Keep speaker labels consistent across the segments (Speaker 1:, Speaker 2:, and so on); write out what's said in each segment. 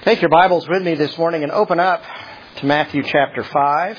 Speaker 1: Take your Bibles with me this morning and open up to Matthew chapter 5.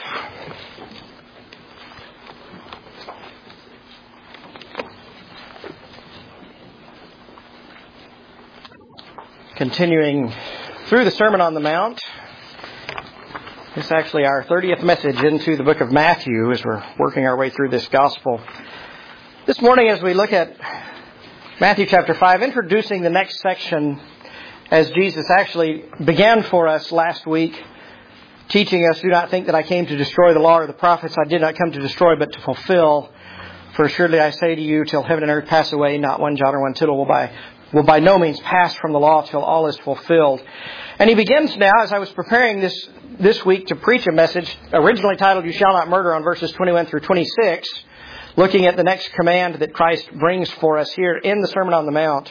Speaker 1: Continuing through the Sermon on the Mount. This is actually our 30th message into the book of Matthew as we're working our way through this gospel. This morning as we look at Matthew chapter 5, introducing the next section as Jesus actually began for us last week, teaching us, do not think that I came to destroy the law or the prophets. I did not come to destroy, but to fulfill. For assuredly I say to you, till heaven and earth pass away, not one jot or one tittle will by no means pass from the law till all is fulfilled. And he begins now, as I was preparing this week to preach a message originally titled, You Shall Not Murder, on verses 21 through 26, looking at the next command that Christ brings for us here in the Sermon on the Mount.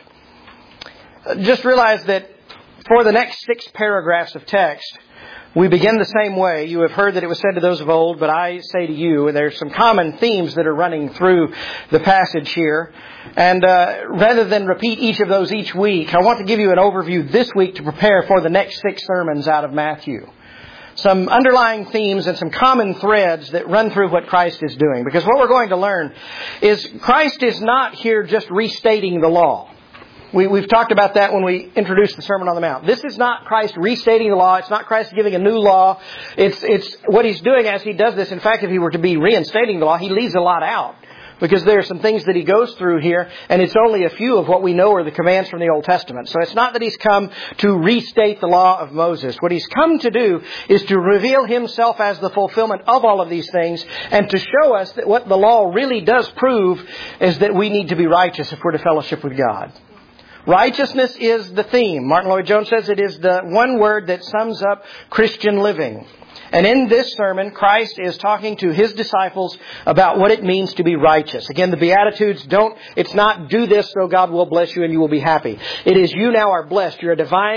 Speaker 1: Just realize that for the next 6 paragraphs of text, we begin the same way. You have heard that it was said to those of old, but I say to you, and there's some common themes that are running through the passage here. And rather than repeat each of those each week, I want to give you an overview this week to prepare for the next 6 sermons out of Matthew. Some underlying themes and some common threads that run through what Christ is doing. Because what we're going to learn is Christ is not here just restating the law. We've talked about that when we introduced the Sermon on the Mount. This is not Christ restating the law. It's not Christ giving a new law. It's what He's doing as He does this. In fact, if He were to be reinstating the law, He leaves a lot out. Because there are some things that He goes through here, and it's only a few of what we know are the commands from the Old Testament. So it's not that He's come to restate the law of Moses. What He's come to do is to reveal Himself as the fulfillment of all of these things, and to show us that what the law really does prove is that we need to be righteous if we're to fellowship with God. Righteousness is the theme. Martin Lloyd-Jones says it is the one word that sums up Christian living. And in this sermon, Christ is talking to His disciples about what it means to be righteous. Again, the Beatitudes it's not do this so God will bless you and you will be happy. It is you now are blessed. You're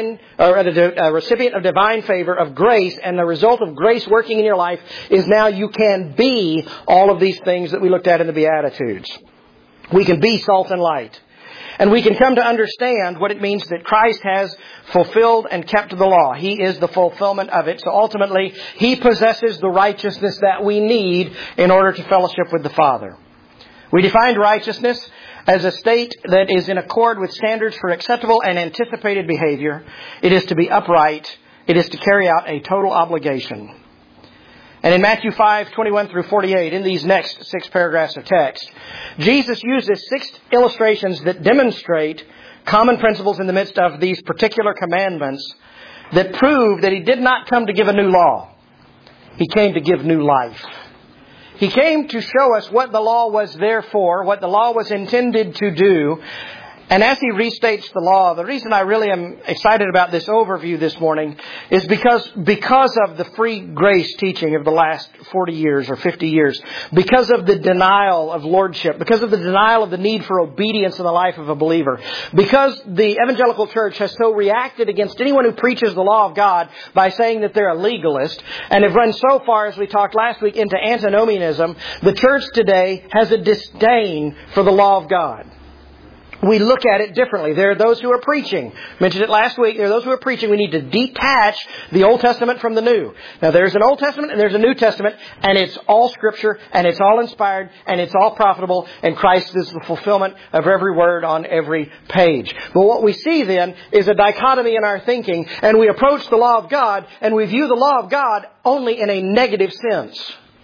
Speaker 1: a recipient of divine favor, of grace, and the result of grace working in your life is now you can be all of these things that we looked at in the Beatitudes. We can be salt and light. And we can come to understand what it means that Christ has fulfilled and kept the law. He is the fulfillment of it. So ultimately, He possesses the righteousness that we need in order to fellowship with the Father. We defined righteousness as a state that is in accord with standards for acceptable and anticipated behavior. It is to be upright. It is to carry out a total obligation. And in Matthew 5:21 through 48, in these next 6 paragraphs of text, Jesus uses 6 illustrations that demonstrate common principles in the midst of these particular commandments that prove that He did not come to give a new law. He came to give new life. He came to show us what the law was there for, what the law was intended to do. And as He restates the law, the reason I really am excited about this overview this morning is because of the free grace teaching of the last 40 years or 50 years, because of the denial of lordship, because of the denial of the need for obedience in the life of a believer, because the evangelical church has so reacted against anyone who preaches the law of God by saying that they're a legalist, and have run so far, as we talked last week, into antinomianism, the church today has a disdain for the law of God. We look at it differently. There are those who are preaching. Mentioned it last week. There are those who are preaching. We need to detach the Old Testament from the New. Now, there's an Old Testament and there's a New Testament, and it's all Scripture, and it's all inspired, and it's all profitable, and Christ is the fulfillment of every word on every page. But what we see then is a dichotomy in our thinking, and we approach the law of God, and we view the law of God only in a negative sense.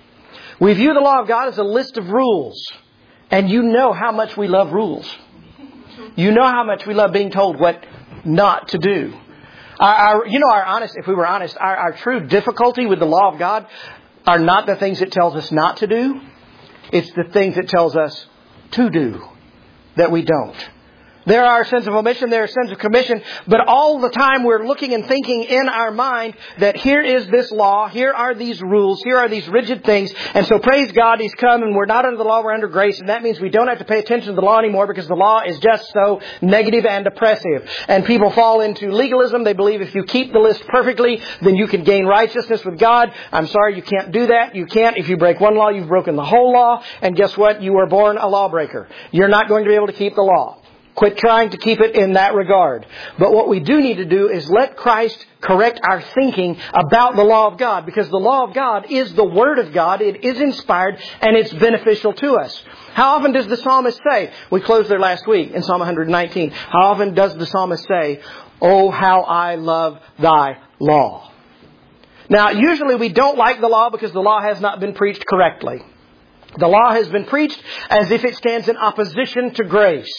Speaker 1: We view the law of God as a list of rules, and you know how much we love rules. You know how much we love being told what not to do. If we were honest, our true difficulty with the law of God are not the things it tells us not to do. It's the things it tells us to do that we don't. There are sins of omission, there are sins of commission, but all the time we're looking and thinking in our mind that here is this law, here are these rules, here are these rigid things, and so praise God, He's come and we're not under the law, we're under grace, and that means we don't have to pay attention to the law anymore because the law is just so negative and oppressive. And people fall into legalism. They believe if you keep the list perfectly, then you can gain righteousness with God. I'm sorry, you can't do that. You can't. If you break one law, you've broken the whole law, and guess what? You were born a lawbreaker. You're not going to be able to keep the law. Quit trying to keep it in that regard. But what we do need to do is let Christ correct our thinking about the law of God, because the law of God is the Word of God. It is inspired and it's beneficial to us. How often does the psalmist say, we closed there last week in Psalm 119, how often does the psalmist say, "Oh, how I love thy law"? Now, usually we don't like the law because the law has not been preached correctly. The law has been preached as if it stands in opposition to grace.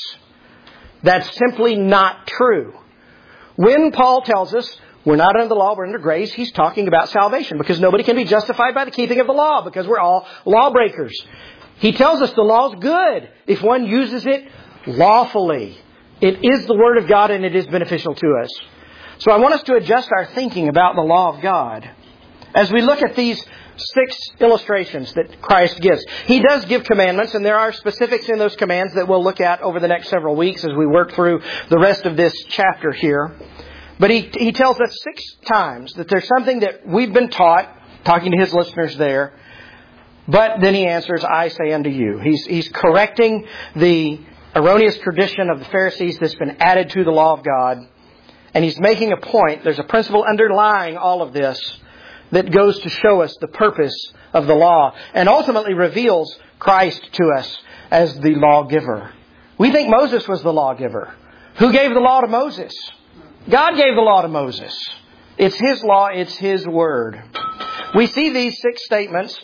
Speaker 1: That's simply not true. When Paul tells us we're not under the law, we're under grace, he's talking about salvation, because nobody can be justified by the keeping of the law, because we're all lawbreakers. He tells us the law is good if one uses it lawfully. It is the Word of God and it is beneficial to us. So I want us to adjust our thinking about the law of God as we look at these 6 illustrations that Christ gives. He does give commandments, and there are specifics in those commands that we'll look at over the next several weeks as we work through the rest of this chapter here. But he tells us 6 times that there's something that we've been taught, talking to his listeners there, but then he answers, "I say unto you." He's correcting the erroneous tradition of the Pharisees that's been added to the law of God. And he's making a point. There's a principle underlying all of this that goes to show us the purpose of the law and ultimately reveals Christ to us as the lawgiver. We think Moses was the lawgiver. Who gave the law to Moses? God gave the law to Moses. It's His law. It's His Word. We see these 6 statements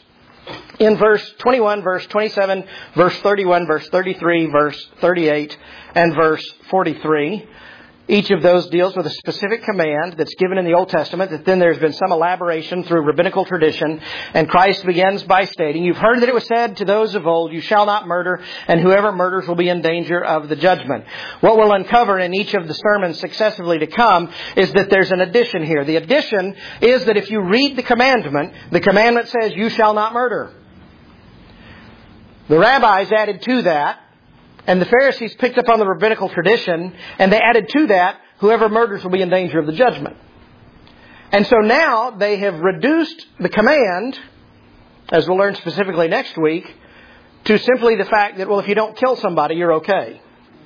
Speaker 1: in verse 21, verse 27, verse 31, verse 33, verse 38, and verse 43. Each of those deals with a specific command that's given in the Old Testament, that then there's been some elaboration through rabbinical tradition. And Christ begins by stating, "You've heard that it was said to those of old, 'You shall not murder, and whoever murders will be in danger of the judgment.'" What we'll uncover in each of the sermons successively to come is that there's an addition here. The addition is that if you read the commandment says, "You shall not murder." The rabbis added to that, and the Pharisees picked up on the rabbinical tradition, and they added to that, "Whoever murders will be in danger of the judgment." And so now they have reduced the command, as we'll learn specifically next week, to simply the fact that, well, if you don't kill somebody, you're okay.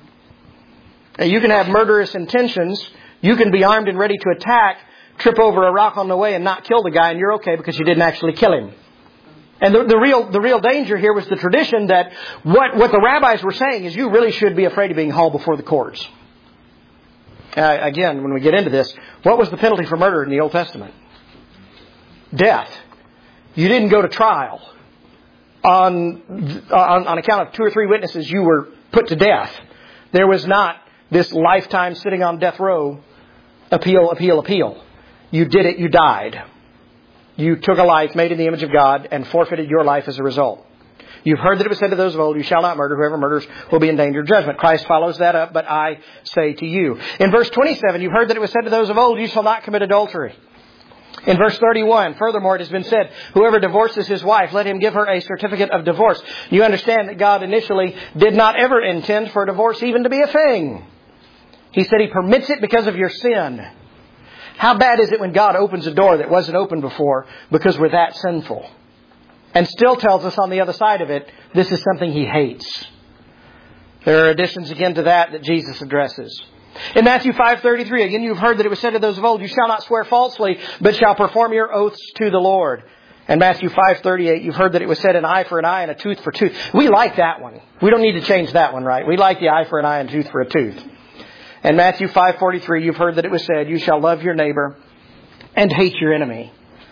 Speaker 1: Now, you can have murderous intentions, you can be armed and ready to attack, trip over a rock on the way and not kill the guy, and you're okay because you didn't actually kill him. And the real danger here was the tradition that what the rabbis were saying is you really should be afraid of being hauled before the courts. Again, when we get into this, what was the penalty for murder in the Old Testament? Death. You didn't go to trial. On account of 2 or 3 witnesses, you were put to death. There was not this lifetime sitting on death row, appeal. You did it, you died. You took a life made in the image of God and forfeited your life as a result. You've heard that it was said to those of old, "You shall not murder. Whoever murders will be in danger of judgment." Christ follows that up, "But I say to you." In verse 27, you've heard that it was said to those of old, "You shall not commit adultery." In verse 31, furthermore, it has been said, "Whoever divorces his wife, let him give her a certificate of divorce." You understand that God initially did not ever intend for divorce even to be a thing. He said He permits it because of your sin. How bad is it when God opens a door that wasn't open before because we're that sinful? And still tells us on the other side of it, this is something He hates. There are additions again to that Jesus addresses. In Matthew 5:33, again, you've heard that it was said to those of old, "You shall not swear falsely, but shall perform your oaths to the Lord." And Matthew 5:38, you've heard that it was said, "An eye for an eye and a tooth for a tooth." We like that one. We don't need to change that one, right? We like the eye for an eye and tooth for a tooth. And Matthew 5:43, you've heard that it was said, "You shall love your neighbor and hate your enemy."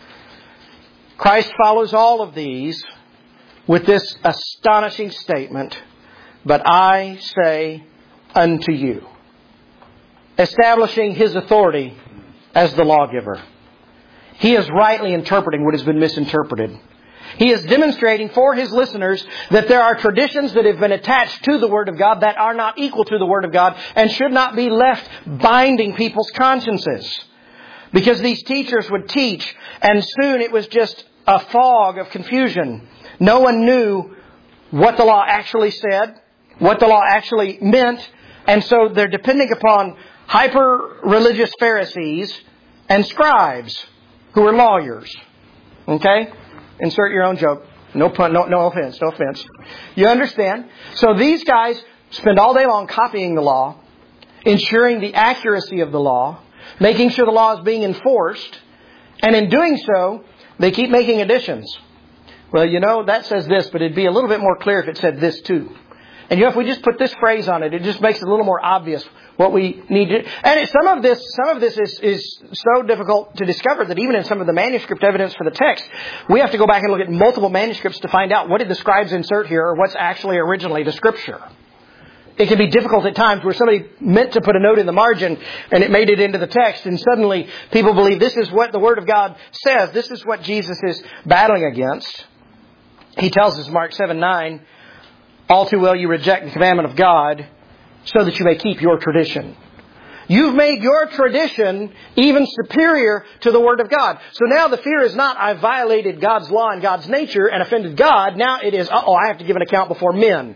Speaker 1: Christ follows all of these with this astonishing statement, "But I say unto you," establishing His authority as the lawgiver. He is rightly interpreting what has been misinterpreted. He is demonstrating for His listeners that there are traditions that have been attached to the Word of God that are not equal to the Word of God and should not be left binding people's consciences. Because these teachers would teach, and soon it was just a fog of confusion. No one knew what the law actually said, what the law actually meant, and so they're depending upon hyper-religious Pharisees and scribes who are lawyers. Okay? Insert your own joke. No pun, no offense. You understand? So these guys spend all day long copying the law, ensuring the accuracy of the law, making sure the law is being enforced, and in doing so, they keep making additions. Well, that says this, but it'd be a little bit more clear if it said this too. And if we just put this phrase on it, it just makes it a little more obvious what we need to do. And some of this is so difficult to discover that even in some of the manuscript evidence for the text, we have to go back and look at multiple manuscripts to find out what did the scribes insert here or what's actually originally the Scripture. It can be difficult at times where somebody meant to put a note in the margin and it made it into the text, and suddenly people believe this is what the Word of God says. This is what Jesus is battling against. He tells us, Mark 7:9, all too well you reject the commandment of God so that you may keep your tradition. You've made your tradition even superior to the Word of God. So now the fear is not, I've violated God's law and God's nature and offended God. Now it is, I have to give an account before men.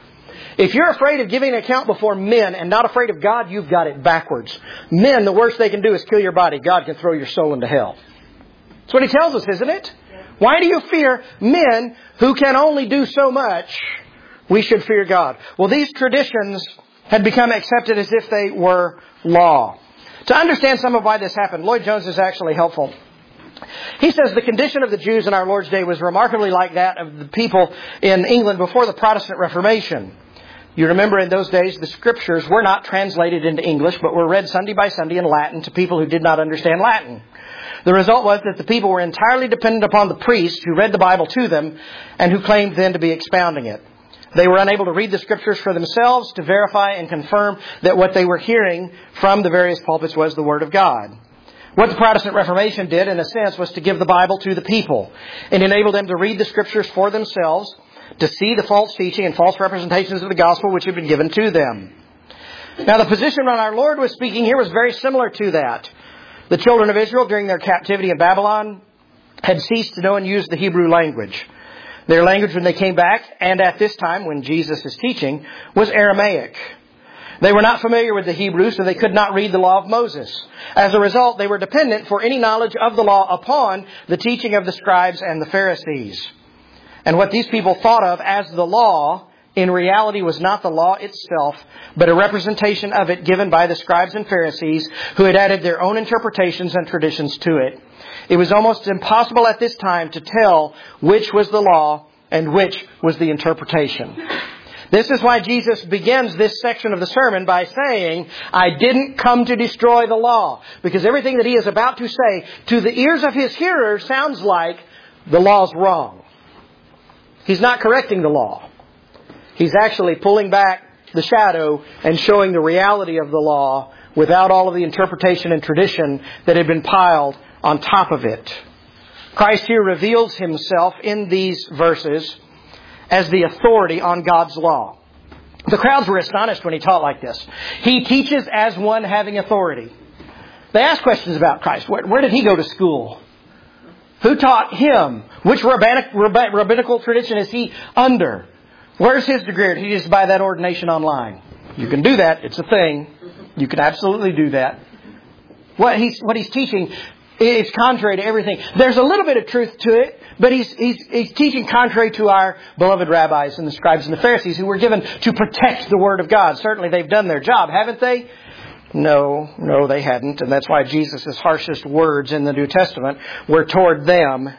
Speaker 1: If you're afraid of giving an account before men and not afraid of God, you've got it backwards. Men, the worst they can do is kill your body. God can throw your soul into hell. That's what He tells us, isn't it? Why do you fear men who can only do so much? We should fear God. Well, these traditions had become accepted as if they were law. To understand some of why this happened, Lloyd Jones is actually helpful. He says the condition of the Jews in our Lord's day was remarkably like that of the people in England before the Protestant Reformation. You remember in those days the Scriptures were not translated into English, but were read Sunday by Sunday in Latin to people who did not understand Latin. The result was that the people were entirely dependent upon the priests who read the Bible to them and who claimed then to be expounding it. They were unable to read the Scriptures for themselves to verify and confirm that what they were hearing from the various pulpits was the Word of God. What the Protestant Reformation did, in a sense, was to give the Bible to the people and enable them to read the Scriptures for themselves, to see the false teaching and false representations of the gospel which had been given to them. Now, the position when our Lord was speaking here was very similar to that. The children of Israel, during their captivity in Babylon, had ceased to know and use the Hebrew language. Their language when they came back, and at this time when Jesus is teaching, was Aramaic. They were not familiar with the Hebrew, so they could not read the law of Moses. As a result, they were dependent for any knowledge of the law upon the teaching of the scribes and the Pharisees. And what these people thought of as the law, in reality was not the law itself, but a representation of it given by the scribes and Pharisees who had added their own interpretations and traditions to it. It was almost impossible at this time to tell which was the law and which was the interpretation. This is why Jesus begins this section of the sermon by saying, I didn't come to destroy the law. Because everything that He is about to say to the ears of His hearers sounds like the law's wrong. He's not correcting the law. He's actually pulling back the shadow and showing the reality of the law without all of the interpretation and tradition that had been piled on top of it. Christ here reveals Himself in these verses as the authority on God's law. The crowds were astonished when He taught like this. He teaches as one having authority. They asked questions about Christ. Where did He go to school? Who taught Him? Which rabbinical tradition is He under? Where's His degree? Did He just buy that ordination online? You can do that. It's a thing. You can absolutely do that. What he's teaching is contrary to everything. There's a little bit of truth to it, but he's teaching contrary to our beloved rabbis and the scribes and the Pharisees who were given to protect the Word of God. Certainly they've done their job, haven't they? No, they hadn't. And that's why Jesus' harshest words in the New Testament were toward them.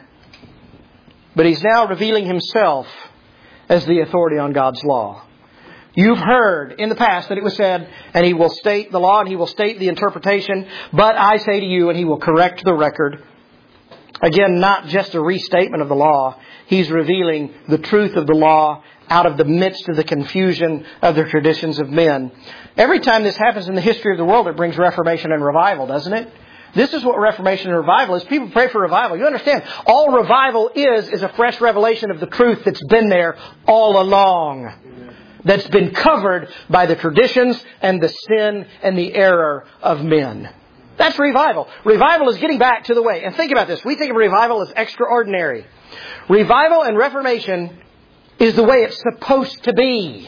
Speaker 1: But He's now revealing Himself as the authority on God's law. You've heard in the past that it was said, and He will state the law and He will state the interpretation, but I say to you, and He will correct the record. Again, not just a restatement of the law. He's revealing the truth of the law out of the midst of the confusion of the traditions of men. Every time this happens in the history of the world, it brings reformation and revival, doesn't it? This is what reformation and revival is. People pray for revival. You understand, all revival is a fresh revelation of the truth that's been there all along. That's been covered by the traditions and the sin and the error of men. That's revival. Revival is getting back to the way. And think about this. We think of revival as extraordinary. Revival and reformation is the way it's supposed to be.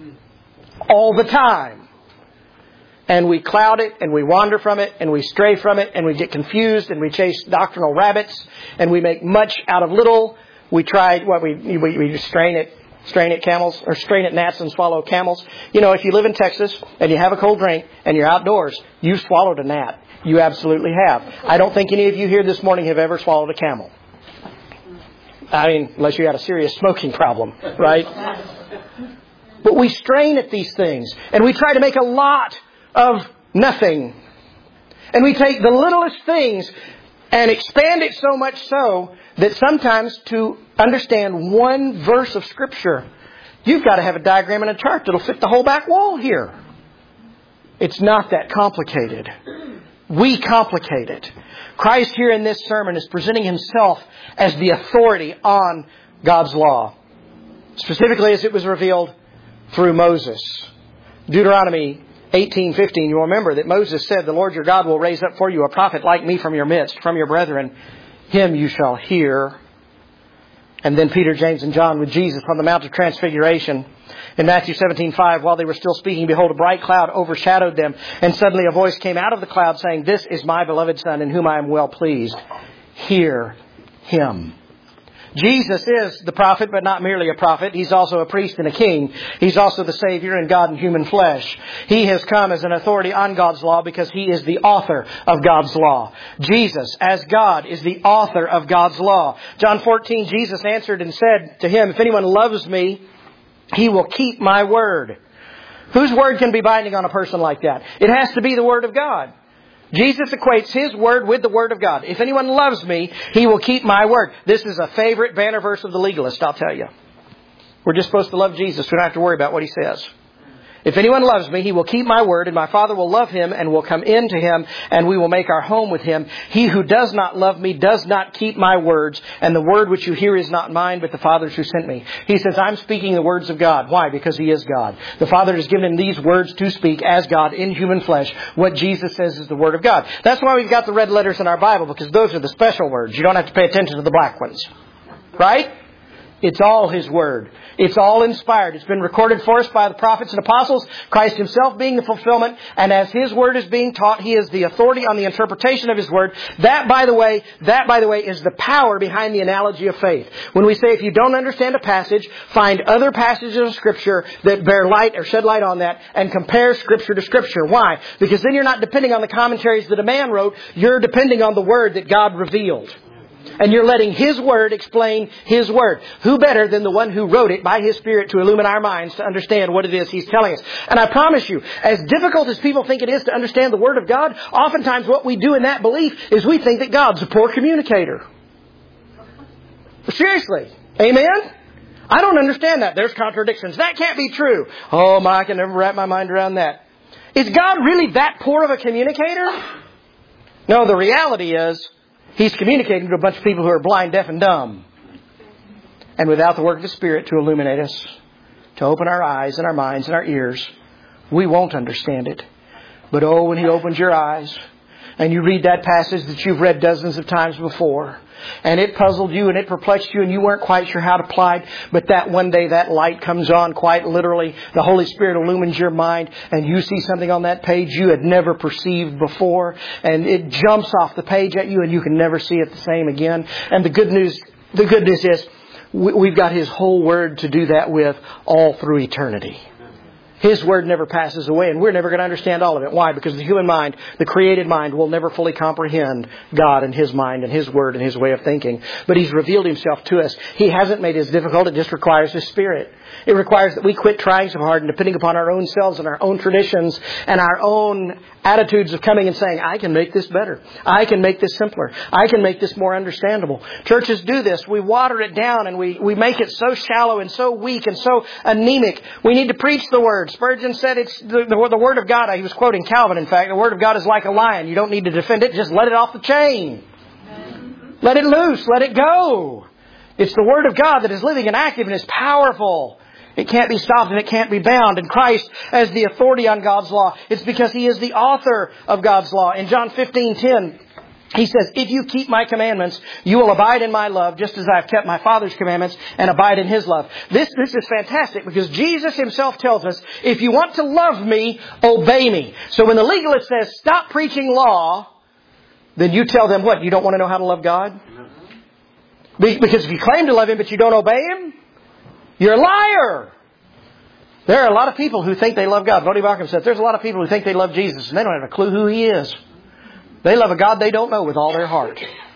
Speaker 1: All the time. And we cloud it, and we wander from it, and we stray from it, and we get confused, and we chase doctrinal rabbits, and we make much out of little. We strain it Strain at camels, or strain at gnats and swallow camels. You know, if you live in Texas and you have a cold drink and you're outdoors, you've swallowed a gnat. You absolutely have. I don't think any of you here this morning have ever swallowed a camel. I mean, unless you had a serious smoking problem, right? But we strain at these things and we try to make a lot of nothing. And we take the littlest things and expand it so much so that sometimes to understand one verse of Scripture, you've got to have a diagram and a chart that'll fit the whole back wall here. It's not that complicated. We complicate it. Christ here in this sermon is presenting Himself as the authority on God's law, specifically as it was revealed through Moses. Deuteronomy 18:15, you'll remember that Moses said, "The Lord your God will raise up for you a prophet like me from your midst, from your brethren. Him you shall hear." And then Peter, James, and John with Jesus on the Mount of Transfiguration. In Matthew 17:5, while they were still speaking, behold, a bright cloud overshadowed them. And suddenly a voice came out of the cloud saying, "This is my beloved Son, in whom I am well pleased. Hear Him." Jesus is the prophet, but not merely a prophet. He's also a priest and a king. He's also the Savior and God in human flesh. He has come as an authority on God's law because He is the author of God's law. Jesus, as God, is the author of God's law. John 14, Jesus answered and said to him, "If anyone loves me, he will keep my word." Whose word can be binding on a person like that? It has to be the Word of God. Jesus equates His word with the Word of God. If anyone loves me, he will keep my word. This is a favorite banner verse of the legalist, I'll tell you. We're just supposed to love Jesus. We don't have to worry about what He says. If anyone loves me, he will keep my word, and my Father will love him and will come in to him, and we will make our home with him. He who does not love me does not keep my words, and the word which you hear is not mine, but the Father's who sent me. He says, I'm speaking the words of God. Why? Because He is God. The Father has given Him these words to speak as God in human flesh. What Jesus says is the Word of God. That's why we've got the red letters in our Bible, because those are the special words. You don't have to pay attention to the black ones. Right? It's all His Word. It's all inspired. It's been recorded for us by the prophets and apostles, Christ Himself being the fulfillment. And as His Word is being taught, He is the authority on the interpretation of His Word. That, by the way, is the power behind the analogy of faith. When we say if you don't understand a passage, find other passages of Scripture that bear light or shed light on that and compare Scripture to Scripture. Why? Because then you're not depending on the commentaries that a man wrote. You're depending on the Word that God revealed. And you're letting His Word explain His Word. Who better than the one who wrote it by His Spirit to illumine our minds to understand what it is He's telling us? And I promise you, as difficult as people think it is to understand the Word of God, oftentimes what we do in that belief is we think that God's a poor communicator. Seriously. Amen? I don't understand that. There's contradictions. That can't be true. Oh my, I can never wrap my mind around that. Is God really that poor of a communicator? No, the reality is, He's communicating to a bunch of people who are blind, deaf, and dumb. And without the work of the Spirit to illuminate us, to open our eyes and our minds and our ears, we won't understand it. But oh, when He opens your eyes and you read that passage that you've read dozens of times before, and it puzzled you and it perplexed you and you weren't quite sure how to apply it, but that one day that light comes on quite literally. The Holy Spirit illumines your mind and you see something on that page you had never perceived before, and it jumps off the page at you and you can never see it the same again. And the good news is we've got His whole Word to do that with all through eternity. His Word never passes away, and we're never going to understand all of it. Why? Because the human mind, the created mind, will never fully comprehend God and His mind and His Word and His way of thinking. But He's revealed Himself to us. He hasn't made it difficult. It just requires His Spirit. It requires that we quit trying so hard and depending upon our own selves and our own traditions and our own attitudes of coming and saying, I can make this better. I can make this simpler. I can make this more understandable. Churches do this. We water it down and we make it so shallow and so weak and so anemic. We need to preach the Word. Spurgeon said it's the Word of God. He was quoting Calvin, in fact. The Word of God is like a lion. You don't need to defend it. Just let it off the chain. Let it loose. Let it go. It's the Word of God that is living and active and is powerful. It can't be stopped and it can't be bound. And Christ, as the authority on God's law, it's because He is the author of God's law. In John 15:10, He says, if you keep my commandments, you will abide in my love, just as I have kept my Father's commandments and abide in His love. This is fantastic because Jesus Himself tells us, if you want to love me, obey me. So when the legalist says, stop preaching law, then you tell them what? You don't want to know how to love God? Because if you claim to love Him but you don't obey Him, You're a liar. There are a lot of people who think they love God. Voddie Baucham said there's a lot of people who think they love Jesus and they don't have a clue who He is. They love a God they don't know with all their heart.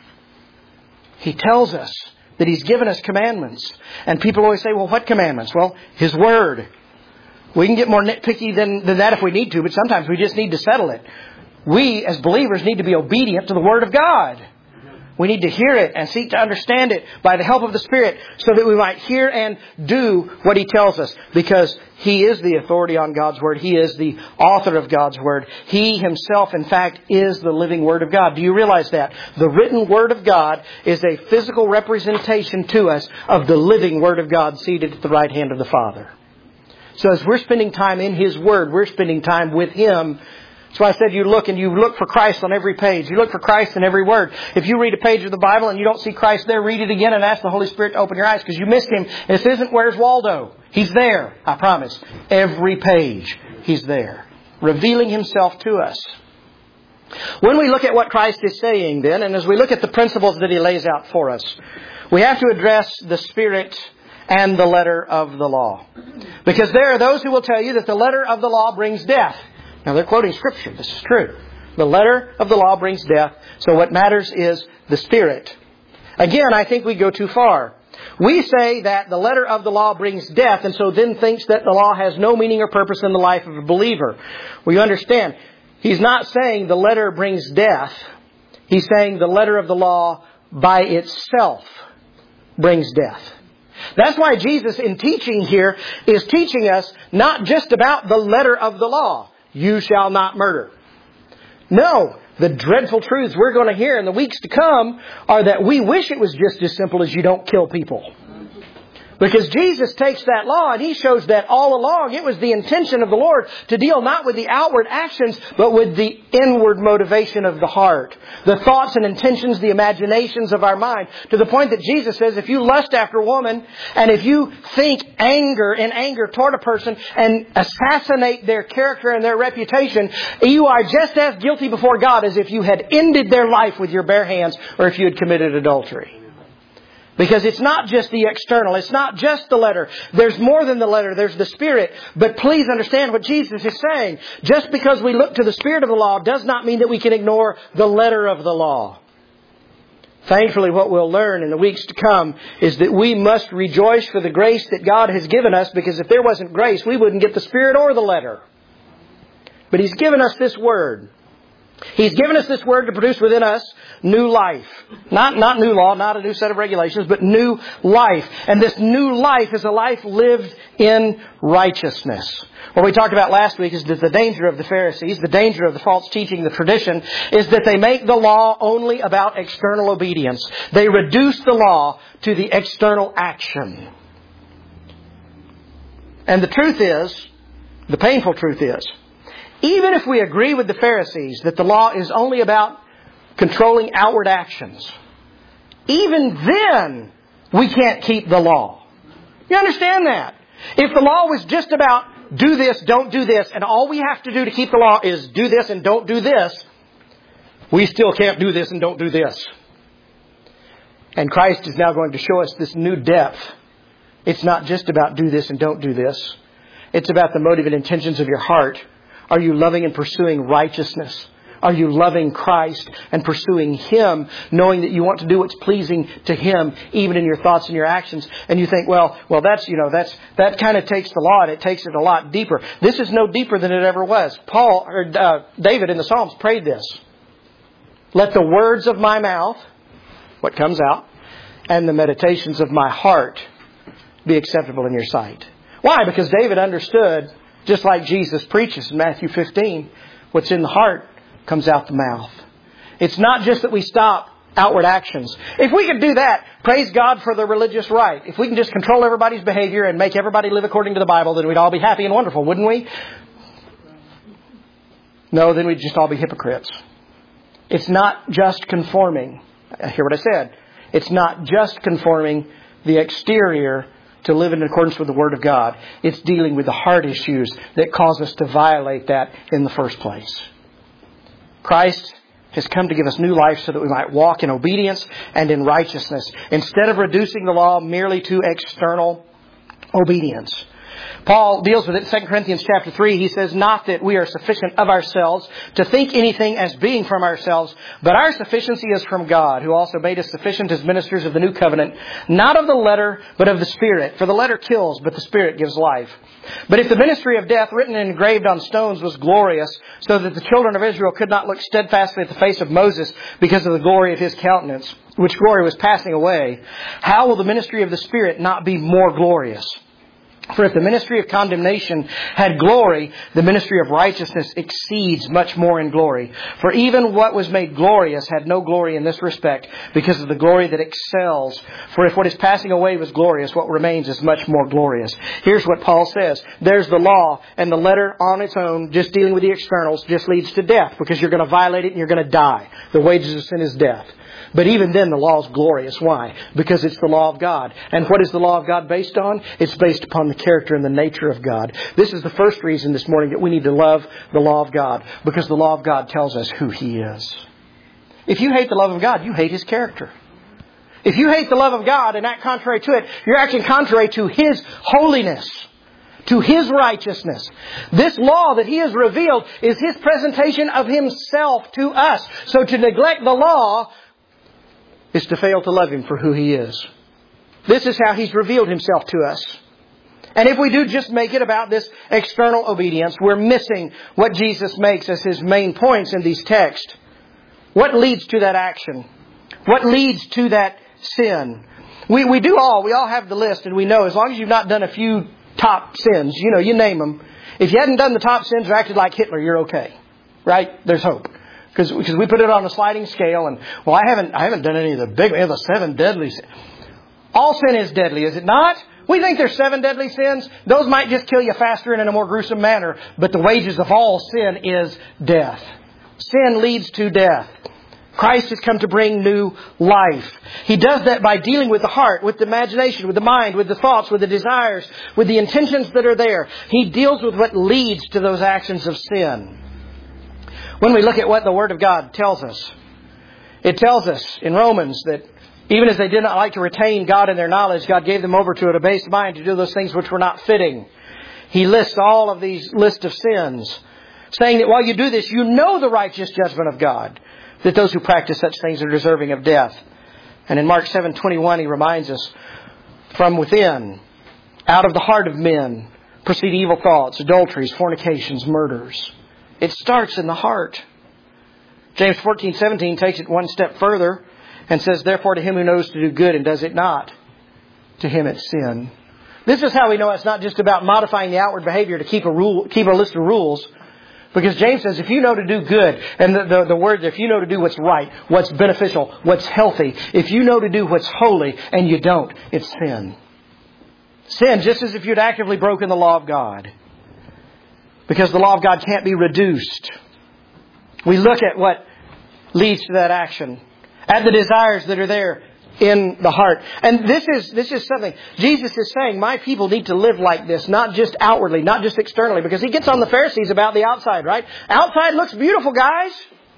Speaker 1: He tells us that He's given us commandments. And people always say, well, what commandments? Well, His Word. We can get more nitpicky than that if we need to, but sometimes we just need to settle it. We, as believers, need to be obedient to the Word of God. We need to hear it and seek to understand it by the help of the Spirit so that we might hear and do what He tells us. Because He is the authority on God's Word. He is the author of God's Word. He Himself, in fact, is the living Word of God. Do you realize that? The written Word of God is a physical representation to us of the living Word of God seated at the right hand of the Father. So as we're spending time in His Word, we're spending time with Him. That's why I said you look for Christ on every page. You look for Christ in every word. If you read a page of the Bible and you don't see Christ there, read it again and ask the Holy Spirit to open your eyes because you missed Him. This isn't Where's Waldo. He's there, I promise. Every page, He's there, revealing Himself to us. When we look at what Christ is saying then, and as we look at the principles that He lays out for us, we have to address the Spirit and the letter of the law. Because there are those who will tell you that the letter of the law brings death. Now, they're quoting Scripture. This is true. The letter of the law brings death. So what matters is the Spirit. Again, I think we go too far. We say that the letter of the law brings death, and so then thinks that the law has no meaning or purpose in the life of a believer. Well, you understand, He's not saying the letter brings death. He's saying the letter of the law by itself brings death. That's why Jesus, in teaching here, is teaching us not just about the letter of the law. You shall not murder. No, the dreadful truths we're going to hear in the weeks to come are that we wish it was just as simple as you don't kill people. Because Jesus takes that law and He shows that all along it was the intention of the Lord to deal not with the outward actions, but with the inward motivation of the heart. The thoughts and intentions, the imaginations of our mind. To the point that Jesus says, if you lust after a woman, and if you think in anger toward a person, and assassinate their character and their reputation, you are just as guilty before God as if you had ended their life with your bare hands, or if you had committed adultery. Because it's not just the external. It's not just the letter. There's more than the letter. There's the Spirit. But please understand what Jesus is saying. Just because we look to the Spirit of the law does not mean that we can ignore the letter of the law. Thankfully, what we'll learn in the weeks to come is that we must rejoice for the grace that God has given us, because if there wasn't grace, we wouldn't get the Spirit or the letter. But He's given us this Word. He's given us this Word to produce within us new life. Not new law, not a new set of regulations, but new life. And this new life is a life lived in righteousness. What we talked about last week is that the danger of the Pharisees, the danger of the false teaching, the tradition, is that they make the law only about external obedience. They reduce the law to the external action. And the truth is, the painful truth is, even if we agree with the Pharisees that the law is only about controlling outward actions, even then we can't keep the law. You understand that? If the law was just about do this, don't do this, and all we have to do to keep the law is do this and don't do this, we still can't do this and don't do this. And Christ is now going to show us this new depth. It's not just about do this and don't do this. It's about the motive and intentions of your heart. Are you loving and pursuing righteousness? Are you loving Christ and pursuing Him, knowing that you want to do what's pleasing to Him, even in your thoughts and your actions? And you think, well, that kind of takes the law and it takes it a lot deeper. This is no deeper than it ever was. David in the Psalms prayed this. Let the words of my mouth, what comes out, and the meditations of my heart be acceptable in your sight. Why? Because David understood, just like Jesus preaches in Matthew 15, what's in the heart comes out the mouth. It's not just that we stop outward actions. If we could do that, praise God for the religious right. If we can just control everybody's behavior and make everybody live according to the Bible, then we'd all be happy and wonderful, wouldn't we? No, then we'd just all be hypocrites. It's not just conforming. Hear what I said. It's not just conforming the exterior to live in accordance with the Word of God. It's dealing with the heart issues that cause us to violate that in the first place. Christ has come to give us new life so that we might walk in obedience and in righteousness. Instead of reducing the law merely to external obedience. Paul deals with it in 2 Corinthians chapter 3. He says, not that we are sufficient of ourselves to think anything as being from ourselves, but our sufficiency is from God, who also made us sufficient as ministers of the new covenant, not of the letter, but of the Spirit. For the letter kills, but the Spirit gives life. But if the ministry of death, written and engraved on stones, was glorious, so that the children of Israel could not look steadfastly at the face of Moses because of the glory of his countenance, which glory was passing away, how will the ministry of the Spirit not be more glorious? For if the ministry of condemnation had glory, the ministry of righteousness exceeds much more in glory. For even what was made glorious had no glory in this respect, because of the glory that excels. For if what is passing away was glorious, what remains is much more glorious. Here's what Paul says. There's the law, and the letter on its own, just dealing with the externals, just leads to death, because you're going to violate it and you're going to die. The wages of sin is death. But even then, the law is glorious. Why? Because it's the law of God. And what is the law of God based on? It's based upon the character and the nature of God. This is the first reason this morning that we need to love the law of God. Because the law of God tells us who He is. If you hate the love of God, you hate His character. If you hate the love of God and act contrary to it, you're acting contrary to His holiness, to His righteousness. This law that He has revealed is His presentation of Himself to us. So to neglect the law is to fail to love Him for who He is. This is how He's revealed Himself to us. And if we do just make it about this external obedience, we're missing what Jesus makes as His main points in these texts. What leads to that action? What leads to that sin? We all have the list, and we know as long as you've not done a few top sins, you name them. If you hadn't done the top sins or acted like Hitler, you're okay. Right? There's hope. Because we put it on a sliding scale, and I haven't done any of the 7 deadly sins. All sin is deadly, is it not? We think there's 7 deadly sins. Those might just kill you faster and in a more gruesome manner. But the wages of all sin is death. Sin leads to death. Christ has come to bring new life. He does that by dealing with the heart, with the imagination, with the mind, with the thoughts, with the desires, with the intentions that are there. He deals with what leads to those actions of sin. When we look at what the Word of God tells us, it tells us in Romans that even as they did not like to retain God in their knowledge, God gave them over to a debased mind to do those things which were not fitting. He lists all of these lists of sins, saying that while you do this, you know the righteous judgment of God, that those who practice such things are deserving of death. And in Mark 7:21, He reminds us, from within, out of the heart of men, proceed evil thoughts, adulteries, fornications, murders. It starts in the heart. James 14:17 takes it one step further and says, therefore to him who knows to do good and does it not, to him it's sin. This is how we know it's not just about modifying the outward behavior to keep a list of rules. Because James says if you know to do good, and the word, if you know to do what's right, what's beneficial, what's healthy, if you know to do what's holy and you don't, it's sin. Sin, just as if you'd actively broken the law of God. Because the law of God can't be reduced. We look at what leads to that action. At the desires that are there in the heart. And this is something Jesus is saying, my people need to live like this, not just outwardly, not just externally. Because He gets on the Pharisees about the outside, right? Outside looks beautiful, guys.